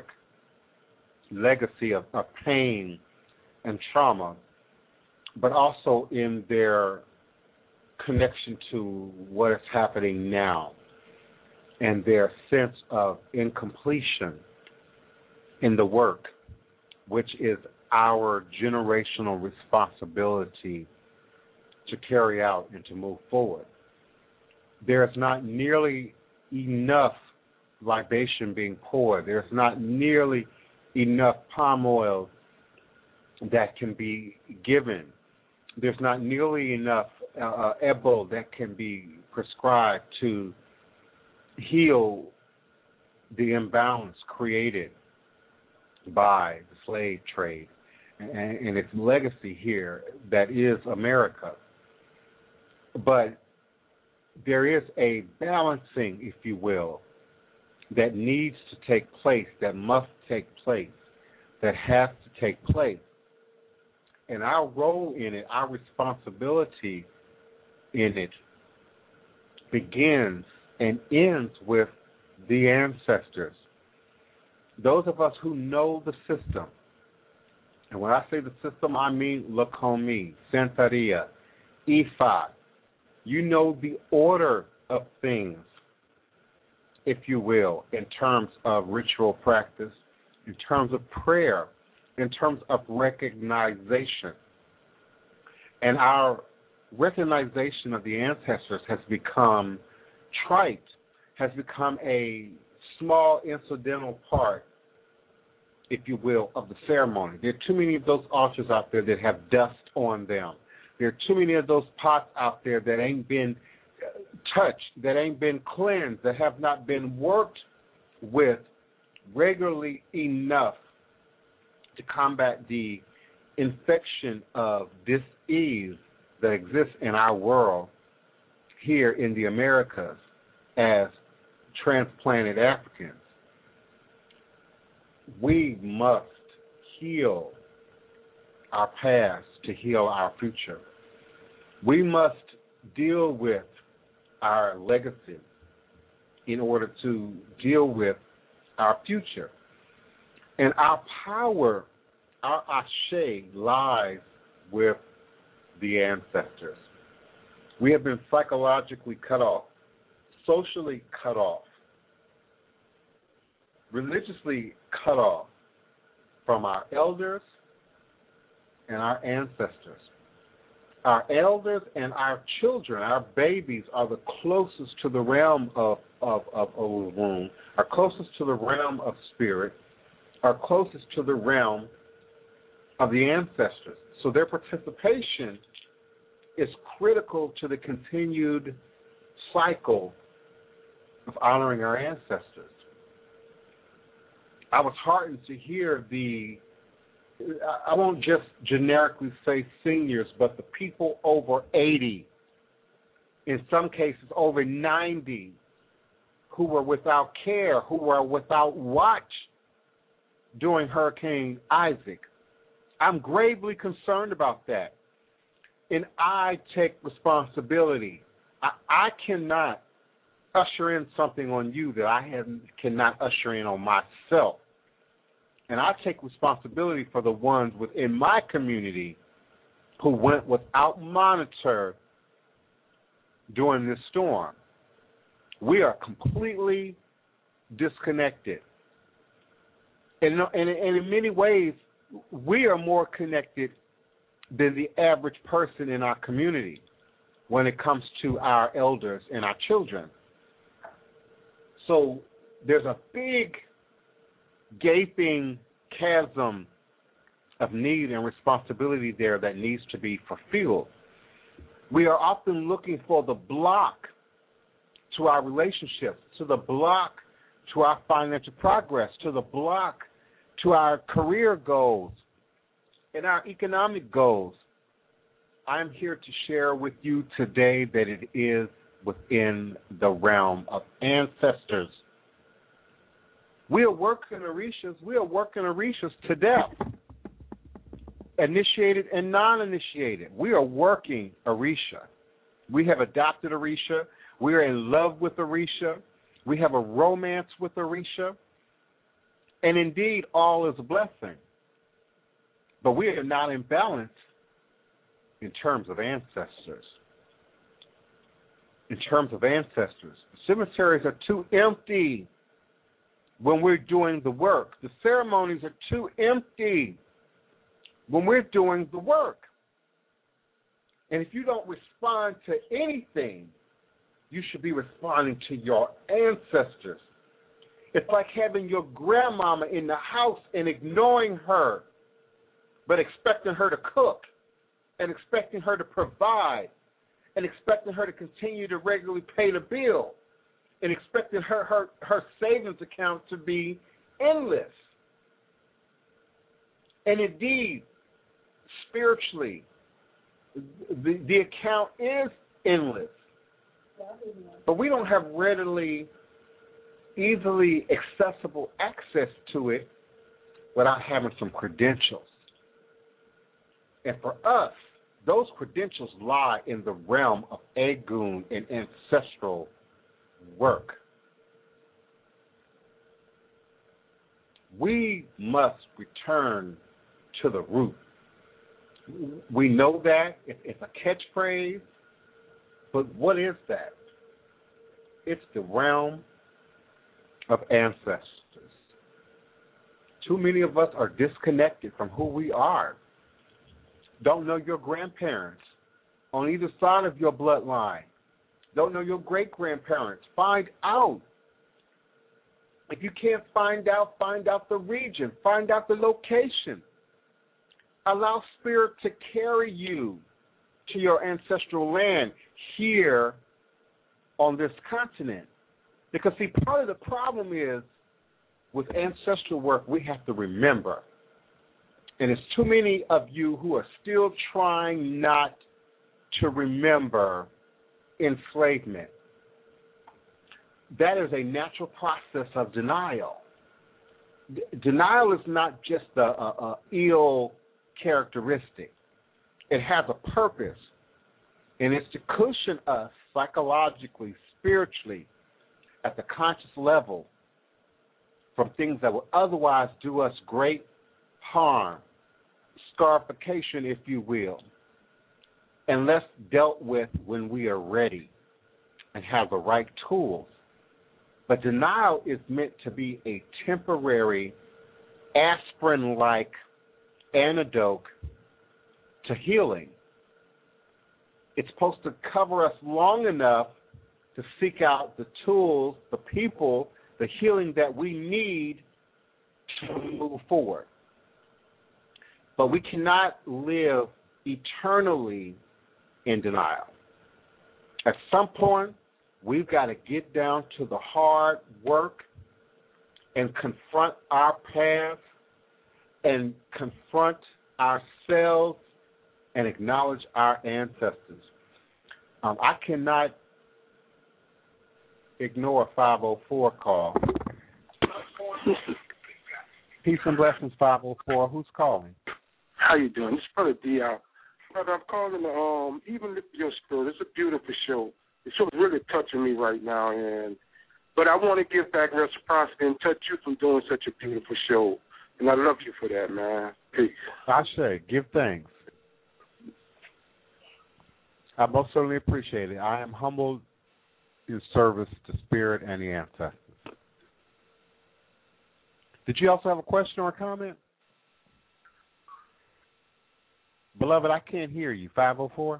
legacy of, of pain and trauma, but also in their connection to what is happening now and their sense of incompletion in the work, which is our generational responsibility to carry out and to move forward. There's not nearly enough libation being poured. There's not nearly enough palm oil that can be given. There's not nearly enough uh, ebo that can be prescribed to heal the imbalance created by the slave trade and, and its legacy here that is America. But there is a balancing, if you will, that needs to take place, that must take place, that has to take place. And our role in it, our responsibility in it, begins and ends with the ancestors. Those of us who know the system, and when I say the system, I mean Lakomi, Santeria, Ifa. You know the order of things, if you will, in terms of ritual practice, in terms of prayer, in terms of recognition. And our recognition of the ancestors has become trite, has become a small incidental part, if you will, of the ceremony. There are too many of those altars out there that have dust on them. There are too many of those pots out there that ain't been touched, that ain't been cleansed, that have not been worked with regularly enough to combat the infection of dis-ease that exists in our world here in the Americas as transplanted Africans. We must heal our past to heal our future. We must deal with our legacy in order to deal with our future. And our power, our ashe, lies with the ancestors. We have been psychologically cut off, socially cut off, religiously cut off from our elders and our ancestors. Our elders and our children, our babies, are the closest to the realm of, of, of Olum, are closest to the realm of spirit, are closest to the realm of the ancestors. So their participation is critical to the continued cycle of honoring our ancestors. I was heartened to hear the, I won't just generically say seniors, but the people over eighty, in some cases over ninety, who were without care, who were without watch during Hurricane Isaac. I'm gravely concerned about that. And I take responsibility. I, I cannot usher in something on you that I have, cannot usher in on myself. And I take responsibility for the ones within my community who went without monitor during this storm. We are completely disconnected. And, and, and in many ways, we are more connected than the average person in our community when it comes to our elders and our children. So there's a big gaping chasm of need and responsibility there that needs to be fulfilled. We are often looking for the block to our relationships, to the block to our financial progress, to the block to our career goals and our economic goals. I'm here to share with you today that it is within the realm of ancestors. We are working Orishas. We are working Orishas to death, initiated and non-initiated. We are working Orisha. We have adopted Orisha. We are in love with Orisha. We have a romance with Orisha. And indeed, all is a blessing. But we are not in balance in terms of ancestors. In terms of ancestors. Cemeteries are too empty when we're doing the work. The ceremonies are too empty when we're doing the work. And if you don't respond to anything, you should be responding to your ancestors. It's like having your grandmama in the house and ignoring her, but expecting her to cook and expecting her to provide and expecting her to continue to regularly pay the bill and expecting her, her, her savings account to be endless. And indeed, spiritually, the, the account is endless. But we don't have readily, easily accessible access to it without having some credentials. And for us, those credentials lie in the realm of Egun and ancestral work. We must return to the root. We know that it's a catchphrase, but what is that? It's the realm of ancestors. Too many of us are disconnected from who we are. Don't know your grandparents on either side of your bloodline. Don't know your great-grandparents. Find out. If you can't find out, find out the region. Find out the location. Allow Spirit to carry you to your ancestral land here on this continent. Because, see, part of the problem is with ancestral work, we have to remember. And it's too many of you who are still trying not to remember enslavement. That is a natural process of denial. D- denial is not just a, a, a ill characteristic. It has a purpose, and it's to cushion us psychologically, spiritually, at the conscious level from things that would otherwise do us great harm, scarification, if you will, unless dealt with when we are ready and have the right tools. But denial is meant to be a temporary, aspirin-like antidote to healing. It's supposed to cover us long enough to seek out the tools, the people, the healing that we need to move forward. But we cannot live eternally in denial. At some point, we've got to get down to the hard work and confront our past and confront ourselves and acknowledge our ancestors. Um, I cannot ignore a five oh four call. Peace and blessings, five oh four. Who's calling? How you doing? This is Brother D. L. Brother, I'm calling to um, even lift your spirit. It's a beautiful show. The show is really touching me right now, and but I want to give back reciprocity and touch you for doing such a beautiful show. And I love you for that, man. Peace. I say, give thanks. I most certainly appreciate it. I am humbled in service to spirit and the ancestors. Did you also have a question or a comment? Beloved, I can't hear you. five oh four?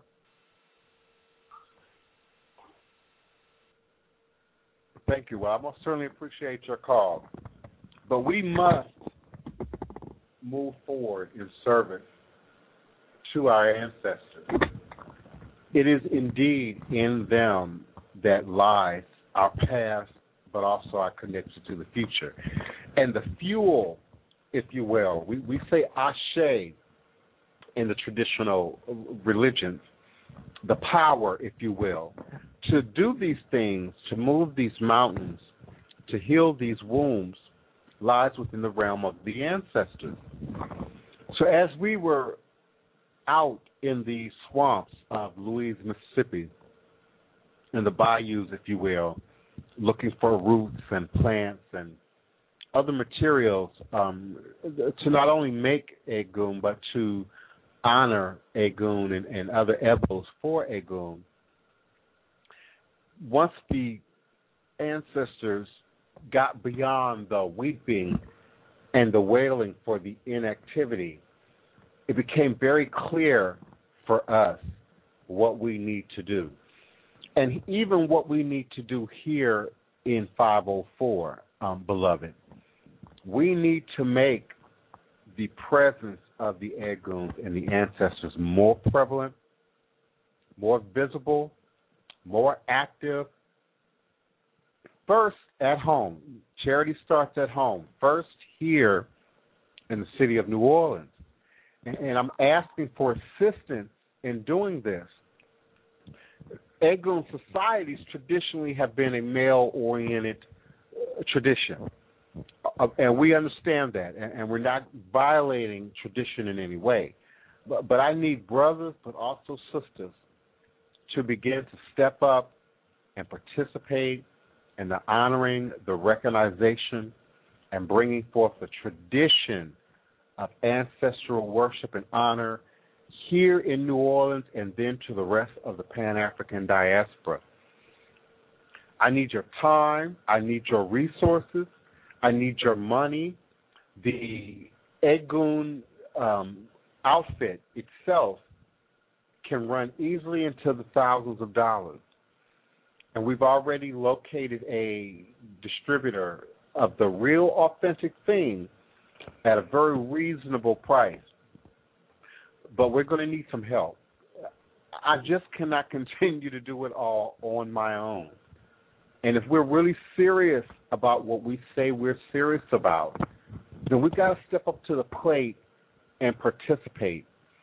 Thank you. Well, I most certainly appreciate your call. But we must move forward in service to our ancestors. It is indeed in them that lies our past, but also our connection to the future. And the fuel, if you will, we, we say ashe in the traditional religions, the power, if you will, to do these things, to move these mountains, to heal these wounds, lies within the realm of the ancestors. So as we were out in the swamps of Louise, Mississippi, in the bayous, if you will, looking for roots and plants and other materials um, to not only make Egun, but to honor Egun and, and other ebos for Egun. Once the ancestors got beyond the weeping and the wailing for the inactivity, it became very clear for us what we need to do. And even what we need to do here in five oh four, um, beloved, we need to make the presence of the Eguns and the ancestors more prevalent, more visible, more active. First, at home. Charity starts at home. First, here in the city of New Orleans. And, and I'm asking for assistance in doing this. Egun societies traditionally have been a male-oriented uh, tradition. Uh, and we understand that, and, and we're not violating tradition in any way. But, but I need brothers, but also sisters, to begin to step up and participate in the honoring, the recognition, and bringing forth the tradition of ancestral worship and honor here in New Orleans and then to the rest of the Pan-African diaspora. I need your time. I need your resources. I need your money. The Egun um, outfit itself can run easily into the thousands of dollars. And we've already located a distributor of the real authentic thing at a very reasonable price. But we're going to need some help. I just cannot continue to do it all on my own. And if we're really serious about what we say we're serious about, then we've got to step up to the plate and participate.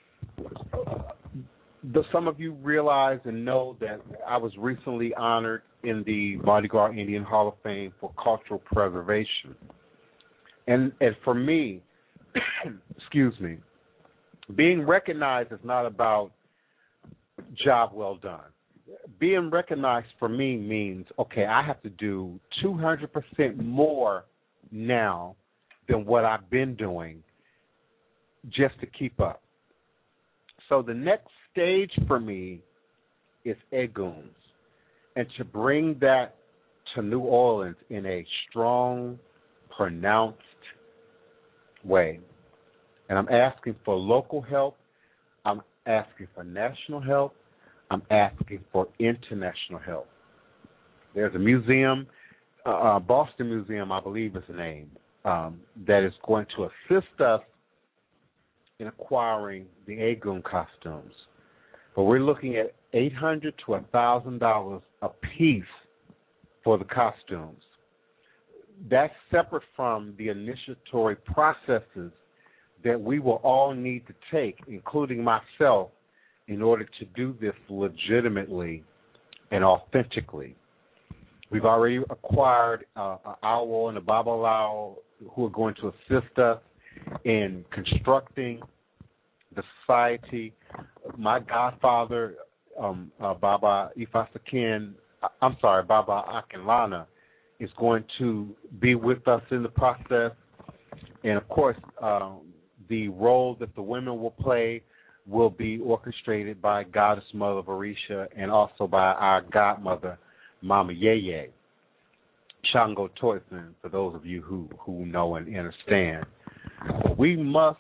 The, some of you realize and know that I was recently honored in the Mardi Gras Indian Hall of Fame for cultural preservation. And, and for me, excuse me, being recognized is not about job well done. Being recognized for me means, okay, I have to do two hundred percent more now than what I've been doing just to keep up. So the next stage for me is Eguns, and to bring that to New Orleans in a strong, pronounced way. And I'm asking for local help. I'm asking for national help. I'm asking for international help. There's a museum, uh, Boston Museum, I believe is the name, um, that is going to assist us in acquiring the Egun costumes. But we're looking at eight hundred dollars to one thousand dollars a piece for the costumes. That's separate from the initiatory processes that we will all need to take, including myself, in order to do this legitimately and authentically. We've already acquired uh, an owl and a babalao who are going to assist us in constructing the society. My godfather, um, uh, Baba Ifasakin, I'm sorry, Baba Akinlana, is going to be with us in the process. And, of course, uh, the role that the women will play will be orchestrated by Goddess Mother Varisha and also by our godmother, Mama Yeye, Shango Toyson, for those of you who, who know and understand. We must,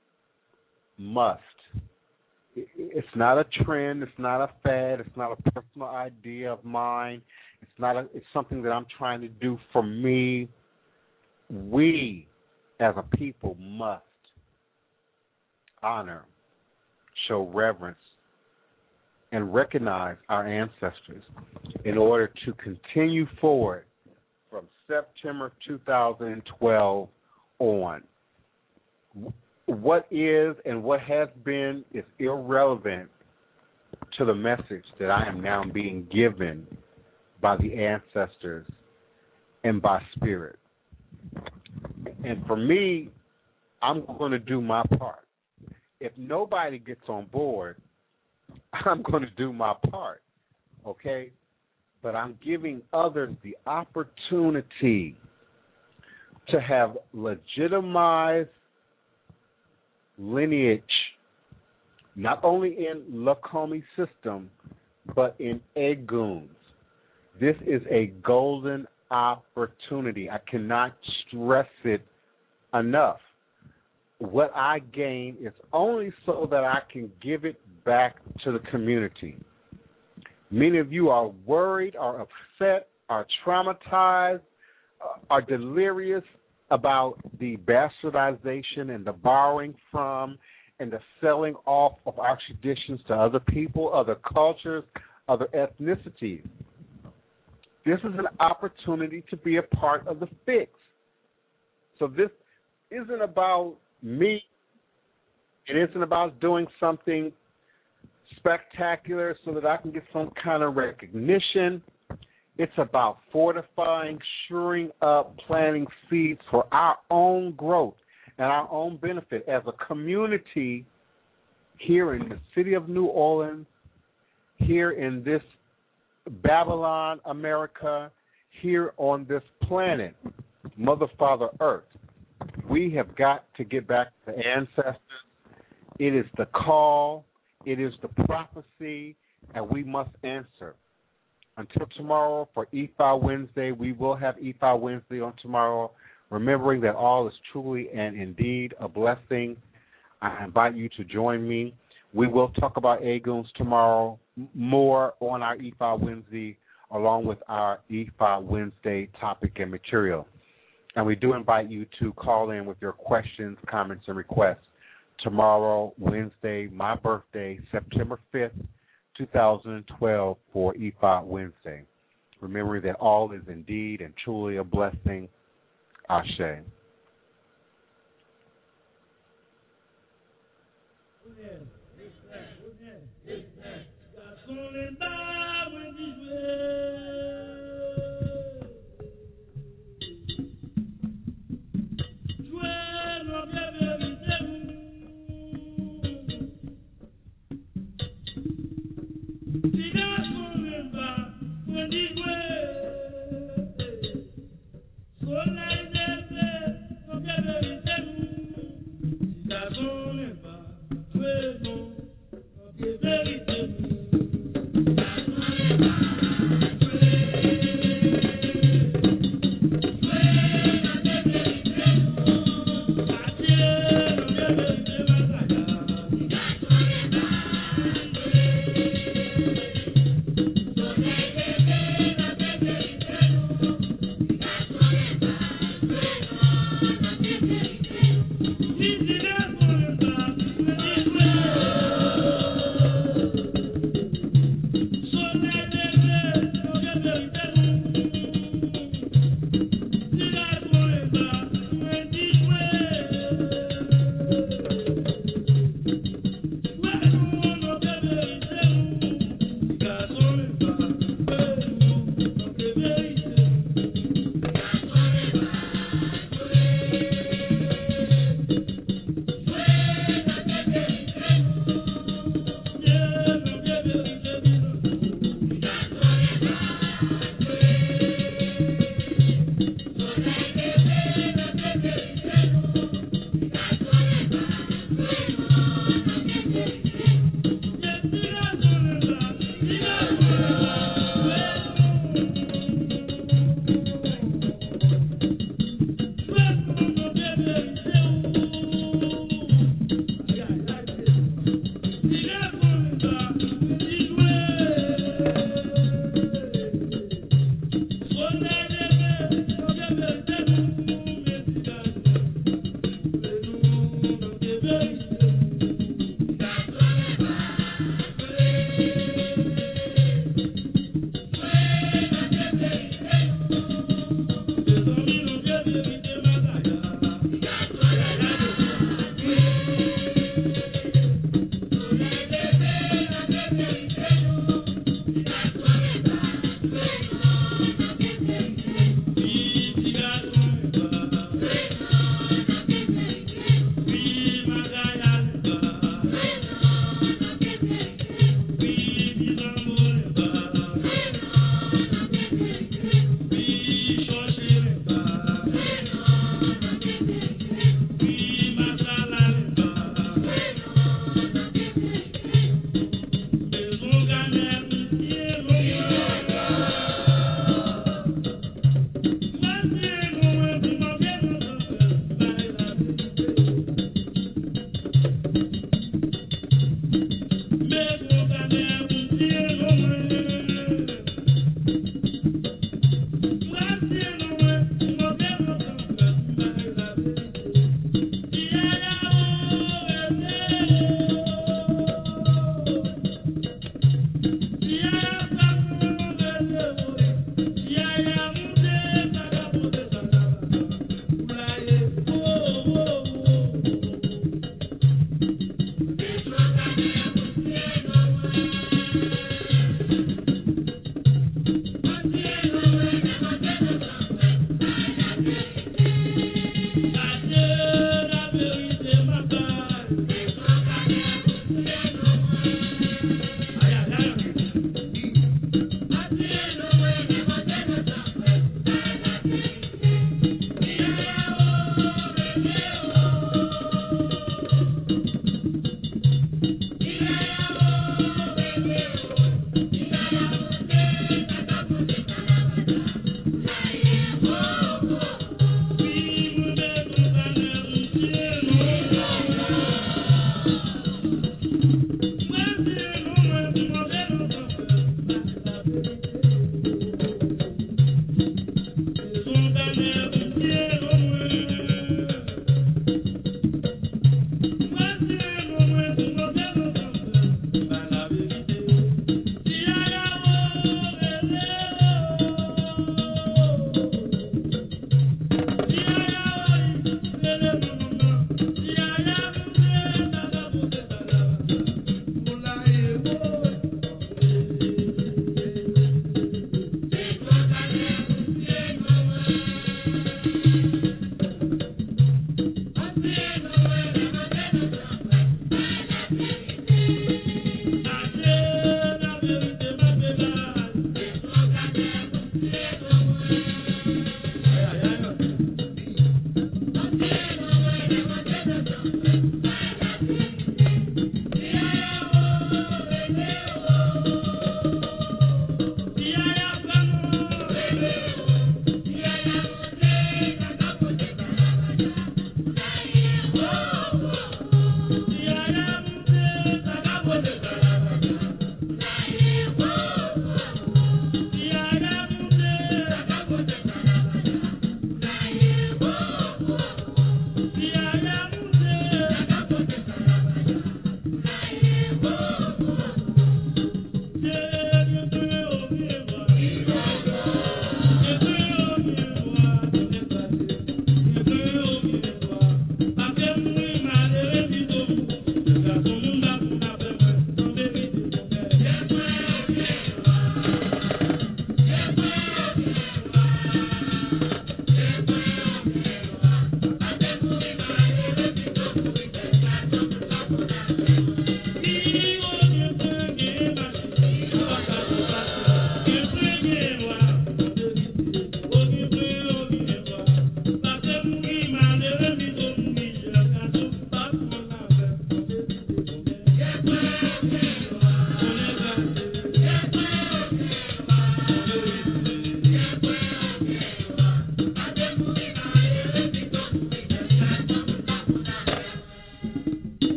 must, it's not a trend, it's not a fad, it's not a personal idea of mine, it's not a, it's something that I'm trying to do for me. We, as a people, must honor, show reverence, and recognize our ancestors in order to continue forward from September two thousand twelve on. What is and what has been is irrelevant to the message that I am now being given by the ancestors and by spirit. And for me, I'm going to do my part. If nobody gets on board, I'm going to do my part, okay? But I'm giving others the opportunity to have legitimized lineage, not only in Lakomi system, but in Eguns. This is a golden opportunity. I cannot stress it enough. What I gain is only so that I can give it back to the community. Many of you are worried, are upset, are traumatized, are delirious about the bastardization and the borrowing from and the selling off of our traditions to other people, other cultures, other ethnicities. This is an opportunity to be a part of the fix. So this isn't about me. It isn't about doing something spectacular so that I can get some kind of recognition. It's about fortifying, shoring up, planting seeds for our own growth and our own benefit as a community here in the city of New Orleans, here in this Babylon, America, here on this planet, Mother, Father, Earth. We have got to get back to the ancestors. It is the call. It is the prophecy, and we must answer. Until tomorrow for E F I Wednesday, we will have E F I Wednesday on tomorrow, remembering that all is truly and indeed a blessing. I invite you to join me. We will talk about Eguns tomorrow, more on our E F I Wednesday, along with our E F I Wednesday topic and material. And we do invite you to call in with your questions, comments, and requests. Tomorrow, Wednesday, my birthday, September fifth, two thousand twelve, for E F I Wednesday. Remembering that all is indeed and truly a blessing. Ashe.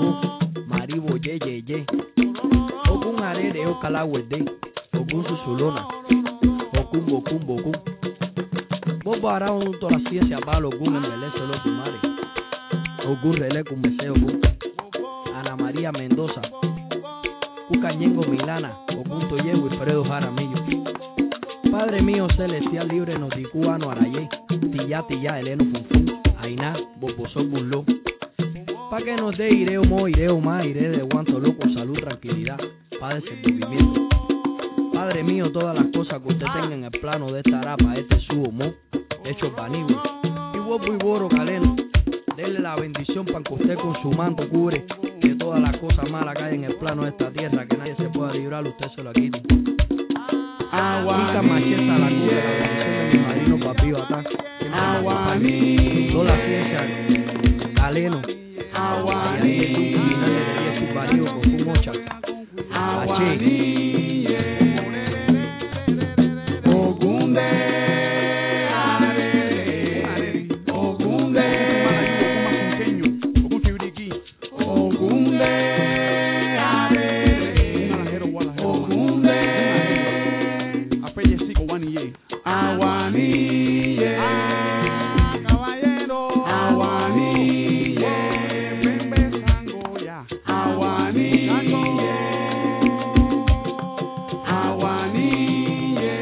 maribo ye ye ye. Okun arere o kalawede, okun susulona, okun bokun bokun. Bobo ara un tola ciencia balo okun embelece los tumare. Okun rele kun mese okun. Ana María Mendoza, Cucañengo Milana, okun Toyevo y Fredo Jaramillo. Padre mío celestial libre nos di cubano arayé, tilla tilla eleno funfun, ainá, boboso burló. Pa' que nos dé ireo mo, ireo más, iré de guanto loco, salud, tranquilidad, paz, desenvolvimiento. Padre mío, todas las cosas que usted tenga en el plano de esta arapa, este su homo, hecho banigüe, y huevo y boro caleno, denle la bendición para que usted con su manto cubre que todas las cosas malas que hay en el plano de esta tierra, que nadie se pueda librar, usted se lo quite. Agua macheta la cura, la bendición de mi marino papío acá. Agua toda la ciencia, galeno. Agua y ahí es un final de día su barrio con su mocha. Agua Ogunde Arere Ogunde Ogunde Arere Ogunde Apellecico Guaniye Aguaniye Caballero Aguaniye Pembe Sangoya Aguaniye Aguaniye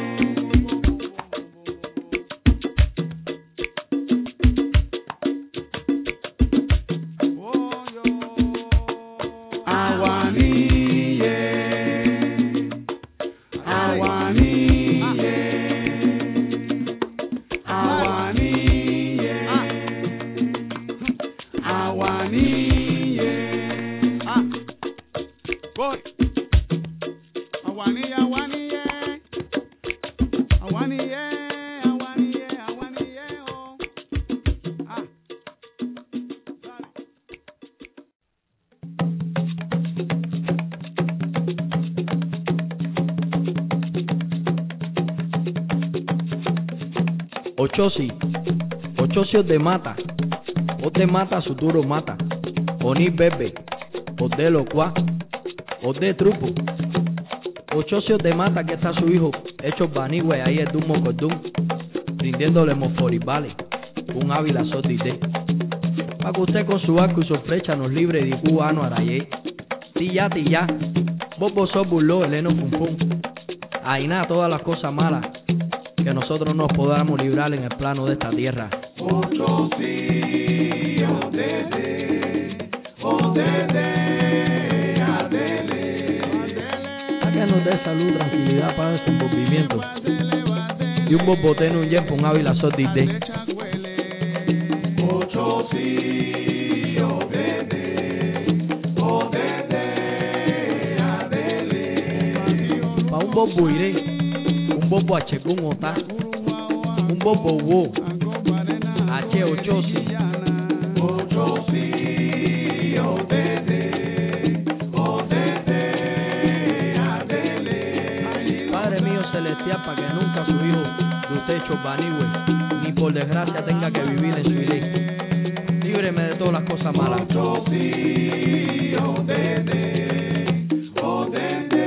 Aguaniye Aguaniye Aguaniye Aguaniye Ah Voy Aguaniye Aguaniye Aguaniye Aguaniye Aguaniye oh Ah Ochosi, Ochosios de mata, o te mata su duro mata, o ni bebe, o de lo cuá, o de trupo. Ochosios de mata que está su hijo, hecho banigüe ahí es dumo cordún, rindiéndole moforibale, un ávila sotite. Pa' que usted con su arco y su flecha nos libre de cubano arayé, tilla tilla, bobo so burló, eleno pum pum, ahí nada todas las cosas malas que nosotros nos podamos librar en el plano de esta tierra. Ocho sí, odede, odede, adele. A que nos dé salud, tranquilidad, paz, desenvolvimiento. Y un boboteno, un yepo, un ávila sotite. Ocho sí, odede, odede, adele. Pa' un bobo iré. Un bobo H con ota, un bobo wo, H ochosi, ochosi, odede, odede, adele. Padre mío celestial, para que nunca su hijo de usted hecho banigüe, ni por desgracia tenga que vivir en su ley. Líbreme de todas las cosas malas. Ochosi, odede, odede.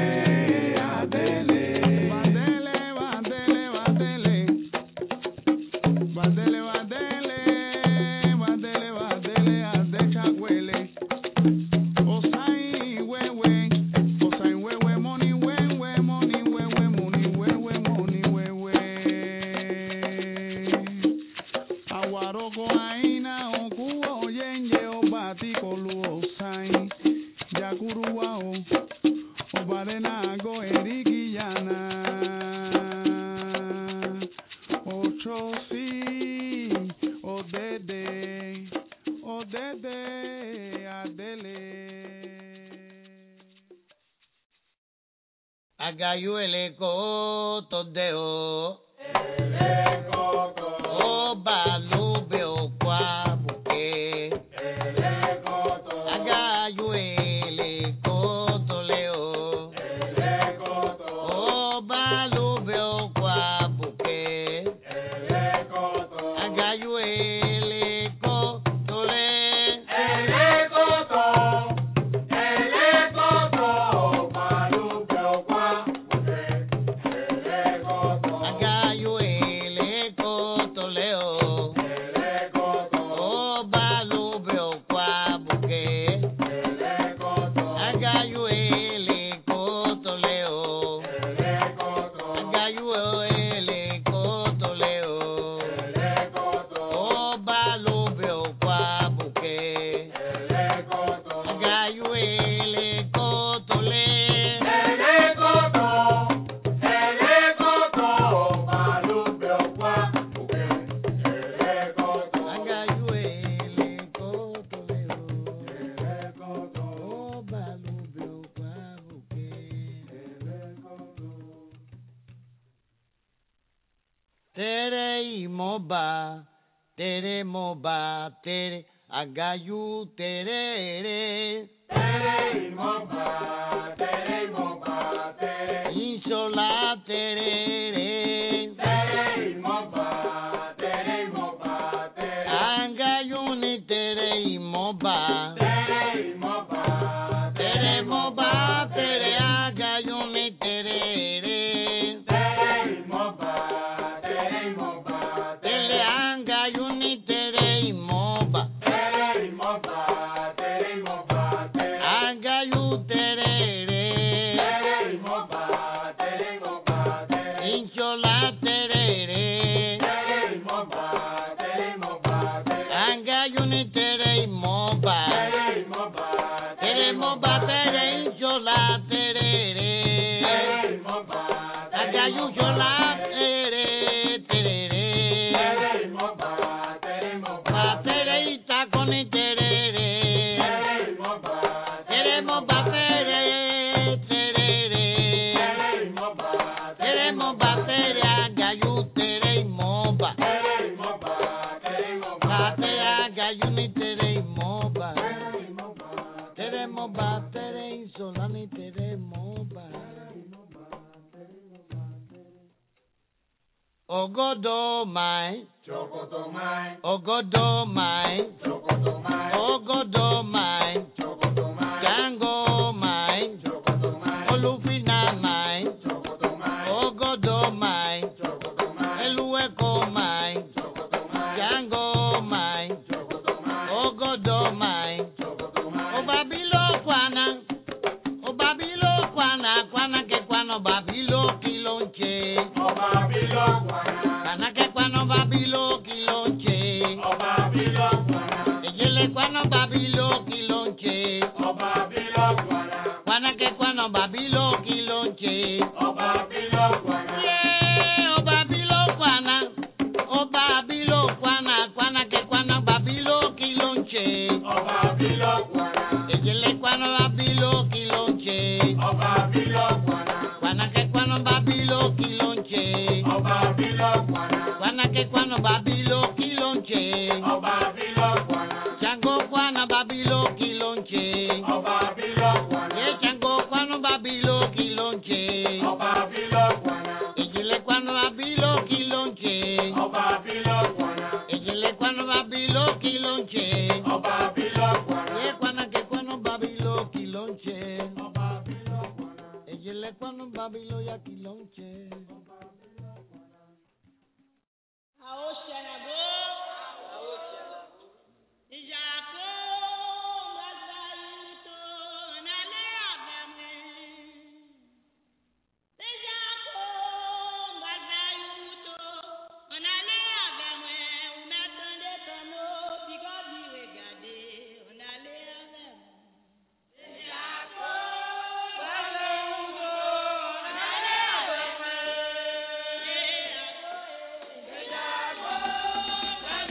Agayueleko todeo eleko to o balube o kwa buke eleko to agayueleko toleo eleko to o balube o kwa buke eleko to agayueleko tole eleko to tere imoba, tere moba, tere agayu, tere re. Tere imoba, tere moba, tere. Insola, tere re. Tere imoba, tere moba, tere. Agayuni, tere imoba. Tere imoba, Tere moba, tere agayuni, tere re. tere imoba, tere moba, Tere agayuni, tere imoba. tere imoba, tere moba, tere. Agayu, tere re. Tere imoba, tere moba, tere. Inchola, tere re. Tere imoba, tere moba, tere. Agayuni, tere imoba. Tere imoba, Tere moba, tere inchola, tere re. tere imoba, Agayu, chola, tere, tere re. tere imoba, tere moba, Pa, tere itakoni, tere re. tere imoba, Tere moba, tere, tere re. tere imoba, Tere moba, tere agayu, tere imoba. tere imoba, tere moba, Pa, tere agayu ni tere imoba. tere imoba, Tere moba, tere insolani, tere moba. Ogodo mai, chokoto mai, ogodo mai, chokoto mai, ogodo mai, chokoto mai, Django mai, chokoto mai, Olufina mai, chokoto mai, ogodo mai, chokoto mai, Elueko mai, chokoto mai, Django mai, chokoto mai, ogodo mai, chokoto mai, Obabilo kwana, Obabilo kwana, kwana ke kwano babilo kilonche, ọba bílọ̀ kwana, kana ke kwano babilo kilonche, ọba bílọ̀ kwana, ejele kwano babilo kilonche, ọba bílọ̀ kwana, kwana ke kwano babilo kilonche. ọba bílọ̀ kwana, Yeah, Obabilo kwana, Obabilo kwana, kwana ke kwana babilo kilonche, ọba bílọ̀ kwana, ejele kwano babilo kilonche, ọba bílọ̀ kwana, kwana ke kwano babilo kilonche, ọba bílọ̀ kwana, kwana ke kwano babilo kilonche, ọba bílọ̀ kwana, Chango kwana babilo kilonche, ọba bílọ̀ kwana, ye chango kwano babilo kilonche, ọba bílọ̀ kwana, ejele kwano babilo kilonche, ọba bílọ̀ kwana, ejele kwano babilo kilonche. ọba bílọ̀ kwana, Ye kwana ke kwano babilo kilonche, ọba bílọ̀ kwana, ejele kwano babilo ya kilonche. Jago,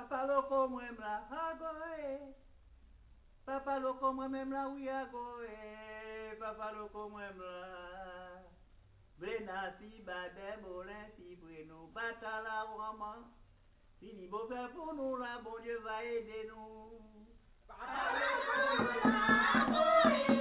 Papa loko mwemla hagoe. Papa loko mwemla wiagoe. Papa loko mwemla. Brena si bade bolin si breno batala vraiment. Si ni beau fait pour nous là, bon Dieu va aider nous. Papa loko mwemla hagoe.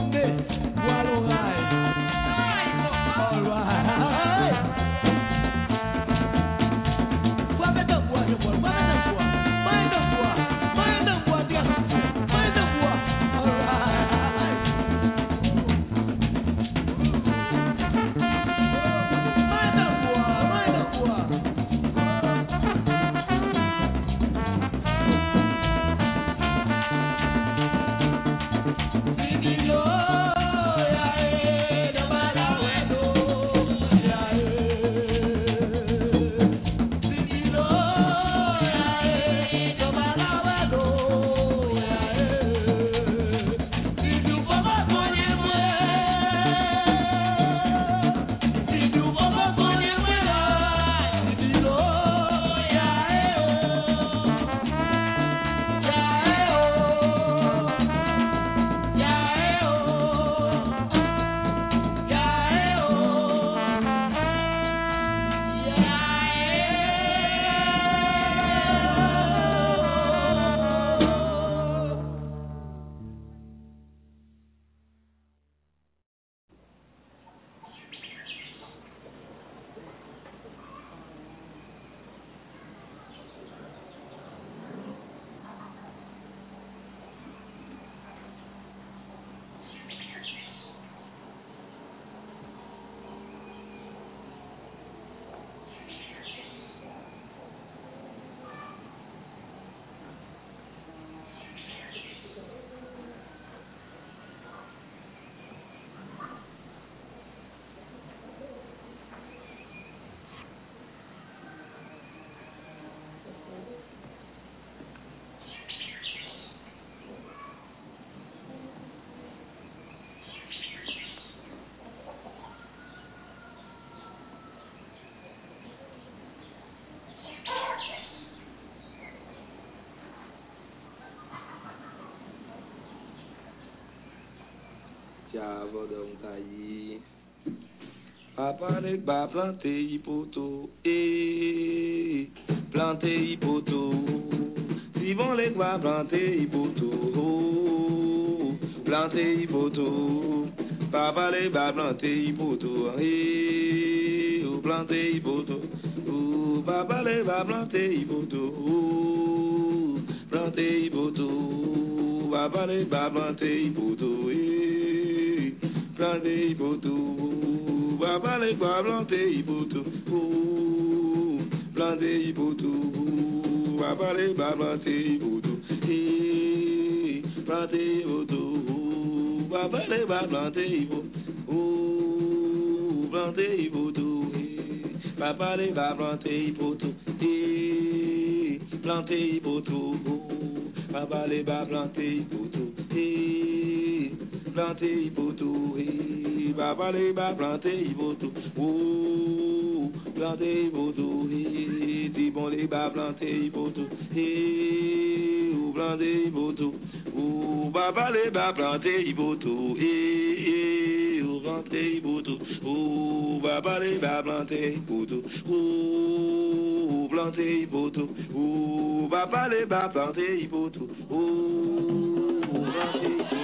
Java don't die. Papa nek ba plante hipoto, eh, plante hipoto. Si bon lek ba plante hipoto, oh, plante hipoto. Papa lek ba plante hipoto, eh, oh, plante hipoto. Oh, papa lek ba plante hipoto, oh, plante hipoto. Papa lek ba plante hipoto, eh, plante hipoto. Papa le kwa plante hipoto, oh, plante hipoto. Papa le ba plante hipoto, eh, plante hipoto. Papa le ba plante hipoto, oh, plante hipoto. Papa le ba plante hipoto, eh, plante hipoto. Papa le ba plante hipoto, eh, plante hipoto. Papa le ba plante hipoto, oh, plante hipoto, eh, si bon le ba plante hipoto, eh, oh, plante hipoto, oh, papa le ba plante hipoto, eh, eh, oh, plante hipoto, oh, papa le ba plante hipoto, oh, plante hipoto, oh, papa le ba plante hipoto, oh, plante hipoto.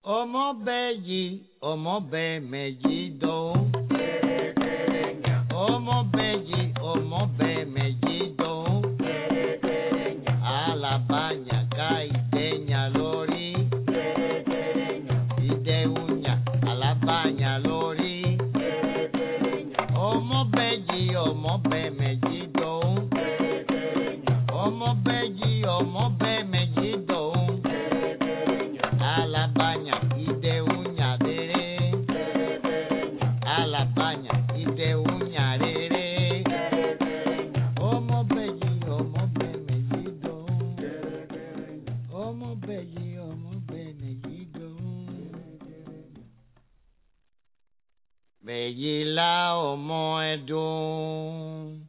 Omo beji, omo be mejido. Omo beji, omo be mejido. Alabaña caiteña lori. Ide uña, alabaña lori. Omo beji, omo be mejido. Omo beji, omo be mejido. Alabaña ide uña dere. Alabaña ide uña dere. Omo beji, omo be mejido. Omo beji, omo be mejido. Bejila omo edun.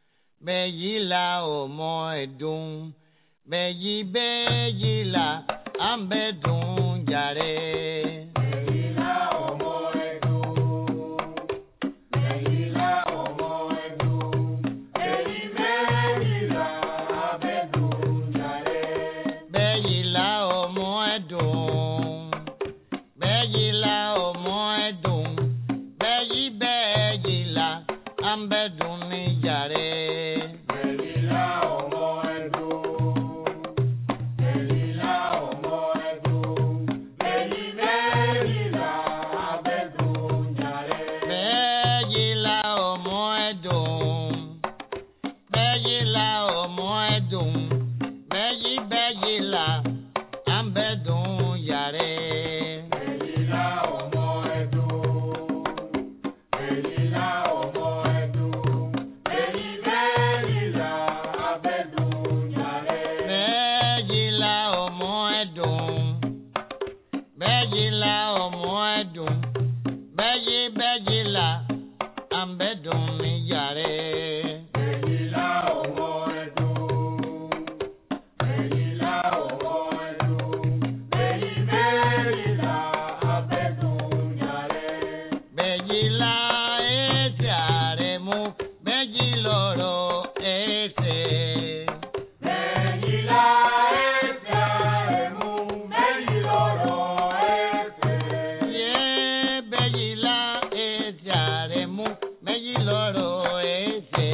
Bejila omo edun. Beji bejila ambedun jare. Bejila omo edun. Bejila omo edun. Beji bejila ambedun jare. Bejila omo edun. Bejila omo edun. Beji bejila ambedun jare. Bejila omo edun. Bejila omo edun. Beji bejila ambedun jare. Bejila omo edun. Bejila omo edun. Beji bejila ambedun jare. Bejila omo edun. Bejila omo edun. Beji bejila ambedun jare. Bejila omo edun. Bejila omo edun. Beji bejila ambedun jare. Bejila omo edun. Bejila omo edun. Beji bejila ambedun jare. Bejila ese aremu. Bejiloro ese. Bejila ese aremu. Bejiloro ese. Yeah, bejila ese aremu. Bejiloro ese.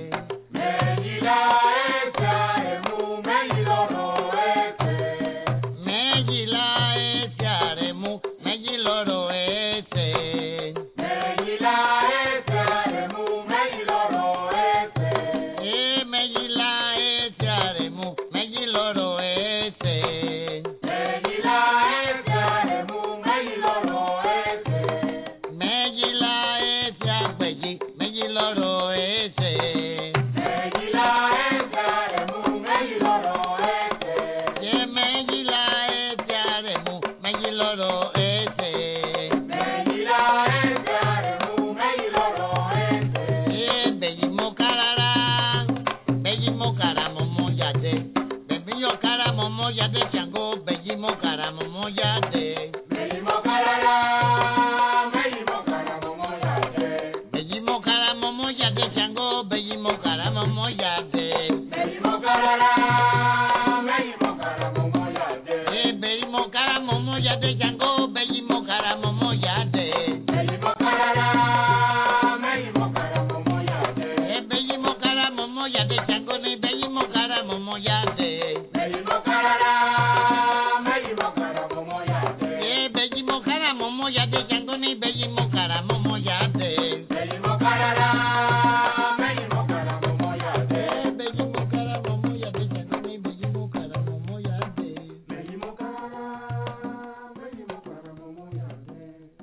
Bejila ese aremu. Bejiloro ese. Bejila ese aremu. Bejiloro ese. Bejila ese aremu. Bejiloro ese. Eh, bejila ese aremu. Bejiloro ese. Bejila ese aremu. Bejiloro ese. Bejila ese agbeji. Bejiloro ese. Bejila ese aremu. Bejiloro ese. Yeah, bejila ese aremu. Bejiloro ese. Bejila ese aremu. Bejiloro ese. Eh, beji mokarara. Beji mokara momo yade. Bebi yo kara momo yade chango. Beji mokara momo yade. Beji mokarara. Beji mokara momo yade. Beji mokara momo yade chango. Beji mokara momo yade. Beji mokarara. Beji mokara momo yade. Eh, beji mokara momo yade chango. Beji mokara momo yade. Beji mokarara. Beji mokara momo yade. Eh, beji mokara momo yade chango ni beji mokara momo yade. Beji mokarara. Beji mokara momo yade. Eh, beji mokara momo yade chango ni beji mokara momo yade. Beji mokarara. Beji mokara momo yade. Eh, beji mokara momo yade chango ni beji mokara momo yade. Beji mokarara. Beji mokara momo yade.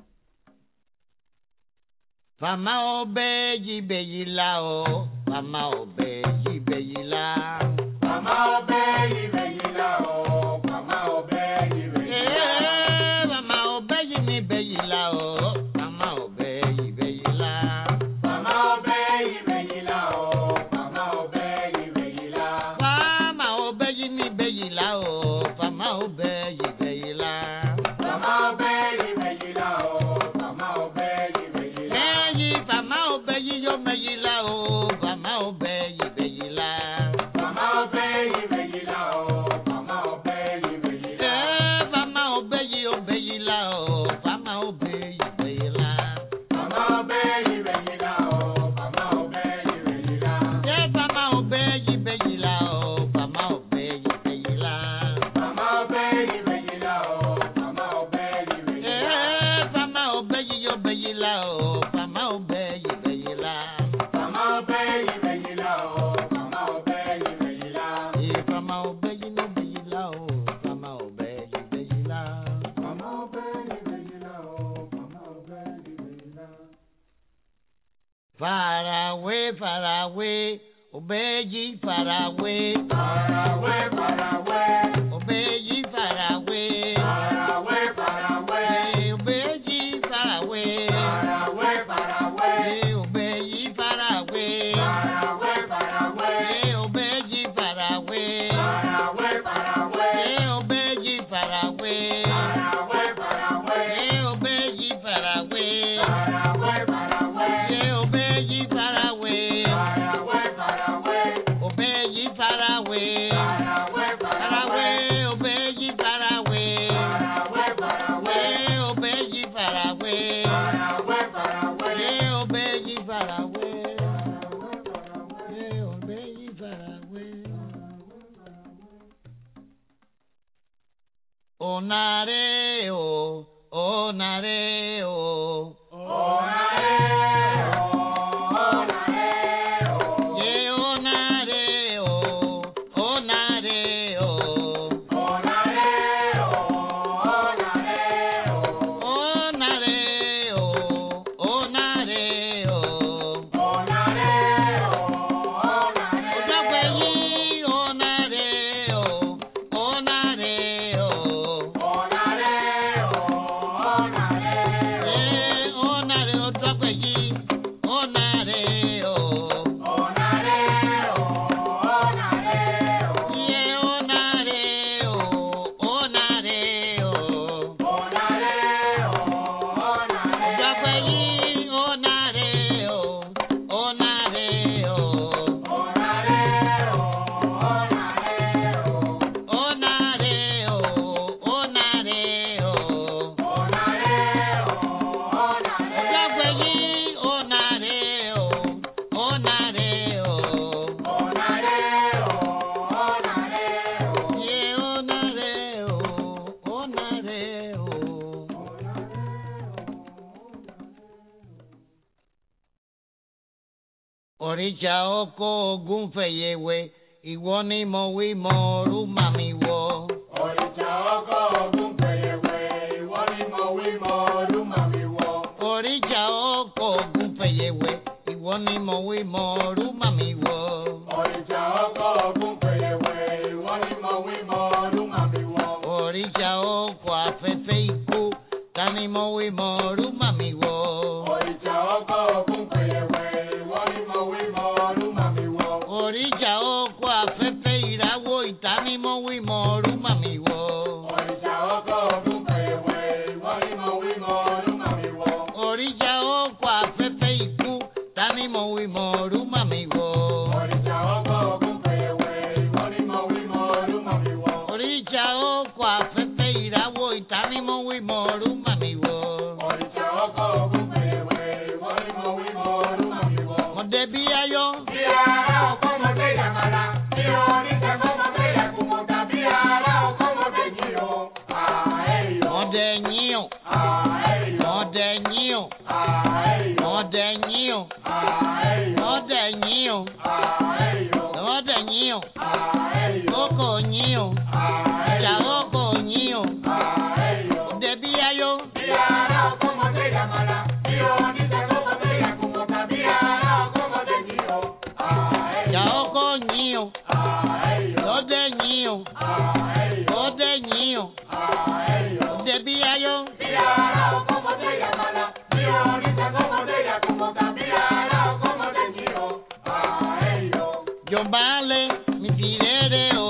Fama o beji beji la o. Fama o beji beji la. Fama o beji beji la o. Fama o beji beji la. Eh, fama o beji mi beji la o. Fama o beji beji la. Fama o beji beji la o. Fama o beji beji la. Fama o beji mi beji la o. Fama o beji beji la. Fama o beji beji la o. Fama o beji beji la. Beji fama o beji yo beji la o. Fama o beji beji la. Fama o beji beji far away, far away, obey ye far away, far away, far away, obey ye far away, far away, far away, obey ye far away, far away, far away, obey ye far away, far away, far away, obey ye far away, far away, far away, obey ye far away, far away, far away, obey ye far away, far away, far away, obey ye far away, far away, far away, obey ye far away, far away, far far away, away, obey ye far away, far away, far away, obey ye far away, far away, far away, obey ye far away, obey ye far away. Onareo, onareo, ye onareo, onareo, onareo, onareo, otapeyi onareo, onareo, eh, onareo, otapeyi onareo, ye onareo, onareo, otapeyi onareo, onareo, onareo, onareo, otapeyi onareo, onareo, ye onareo, onareo. Oricha oko gunfe yewe, iwo ni mo wi mo ru mami wo. Oricha oko gunfe yewe, iwo ni mo wi mo ru mami wo. Oricha oko gunfe yewe, iwo ni mo wi mo ru mami wo. Oricha oko gunfe yewe, iwo ni mo wi mo ru mami wo. Oricha oko afefe iku, tani mo wi mo ru mami wo. Oricha oko gunfe yewe, iwo ni mo wi mo ru mami wo. Oricha oko afefe irawo, itani mo wi mo ru mami wo. Oricha oko gunfe yewe, iwo ni mo wi mo ru mami wo. Oricha oko afefe iku, tani mo wi mo ru mami wo. Oricha oko gunfe yewe, iwo ni mo wi mo ru mami wo. Oricha oko afefe irawo, itani mo wi mo ru mami wo. Oricha oko gunfe yewe, iwo ni mo wi mo ru mami wo. Mo debi ayo. Biara okomo te yamala, biyo ni te komo te yakumota, biara okomo te gio. Ah, hey, yo. Mo de nyio. Ah, hey, yo. Mo de nyio. Ah, hey, yo. Mo de nyio. Ah, hey, yo. Mo de nyio. Ah, hey, yo. Mo de nyio. Ah, hey, yo. Oko nyio. Ah, hey, yo. Ja oko nyio. Ah, hey, yo. Debi ayo. Biara okomo te yamala, biyo ni te komo te yakumota, biara okomo te gio. Ah, hey, yo. Ja oko nyio. Ah, hey, yo. Lo de nyio. Ah, hey, yo. Lo de nyio. Ah, hey, yo. Debi ayo. Biara okomo te yamala, biyo ni te komo te yakumota, biara okomo te gio. Ah, hey, yo. Yombale, mi tirere o.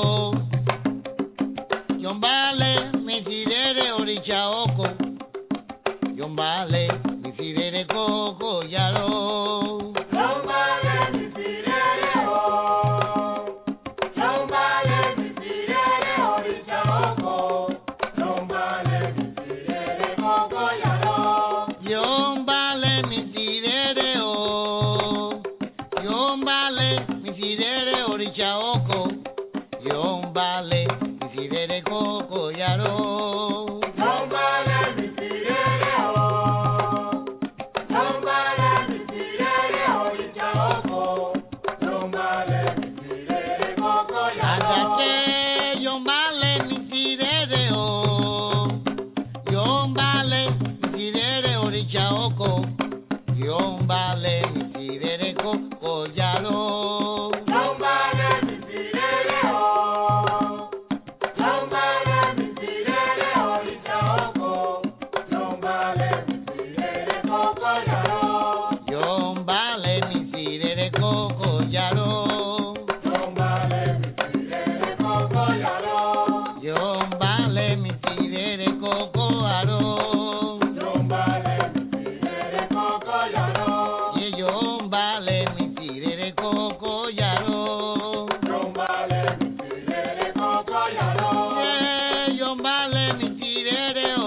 Yombale, mi tirere oricha oko. Yombale, mi tirere coco yaro. Yombale, mi tirere o. Yombale, mi tirere oricha oko. Yombale, mi tirere coco yaro. Yombale, mi tirere o. Yombale, mi tirere oricha oko. Yombale, mi tirere coco yaro. Yombale, mi tirere o. Yombale, mi tirere oricha oko. Yombale, mi tirere coco yaro. Agate, yombale, mi tirere o. Yombale, mi tirere oricha oko. Yombale, mi tirere Yombale mi tirere coco aro. Yombale mi tirere coco yaro. Ye yombale mi tirere coco yaro. Yombale mi tirere coco yaro. Ye yombale mi tirere o.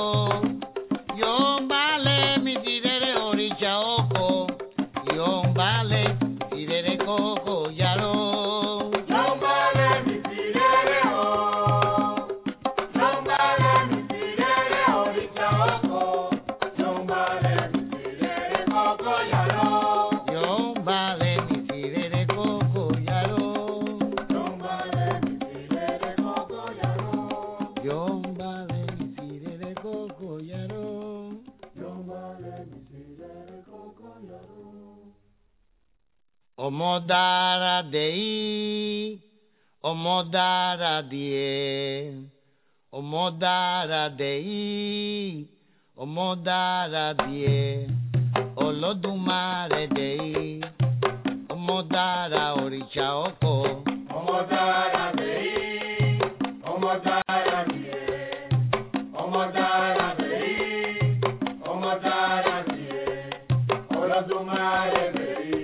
Yombale mi tirere oricha oko. Yombale tirere coco yaro. Omodara dei, omodara die, omodara dei, omodara die, olodumare dei, omodara oricha oko, omodara dei, omodara die, omodara dei, omodara die, olodumare dei.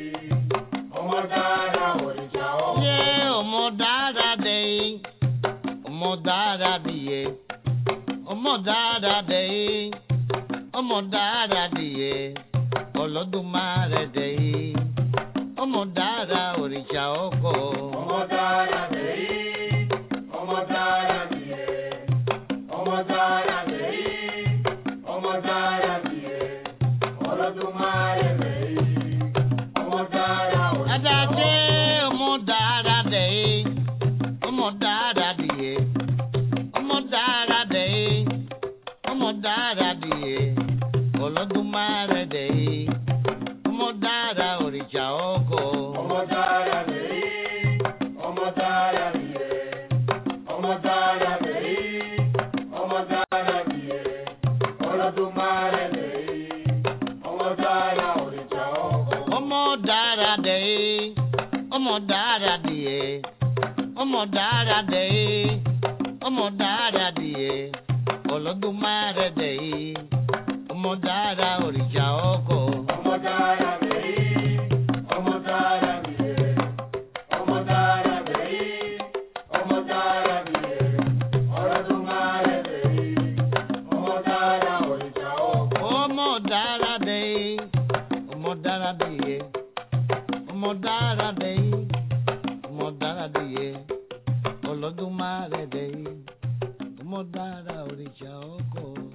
Yeah, omodara dei, omodara die, omodara dei, omodara die, olodumare dei, omodara oricha oko, omodara dei, omodara die, omodara dei, omodara die, olodumare dei, omodara Adade, omodara dei, omodara die, omodara dei, omodara die, olodumare dei, omodara oricha oko, omodara dei, omodara die, omodara dei, omodara die, olodumare dei, omodara oricha oko, omodara dei. Omodara die, omodara dei, omodara die, olodumare dei, omodara oricha oko, omodara dei, omodara die, omodara dei, omodara die, olodumare dei, omodara oricha oko, omodara dei, omodara die. Omodara dei, omodara die, olodumare dei, omodara oricha oko.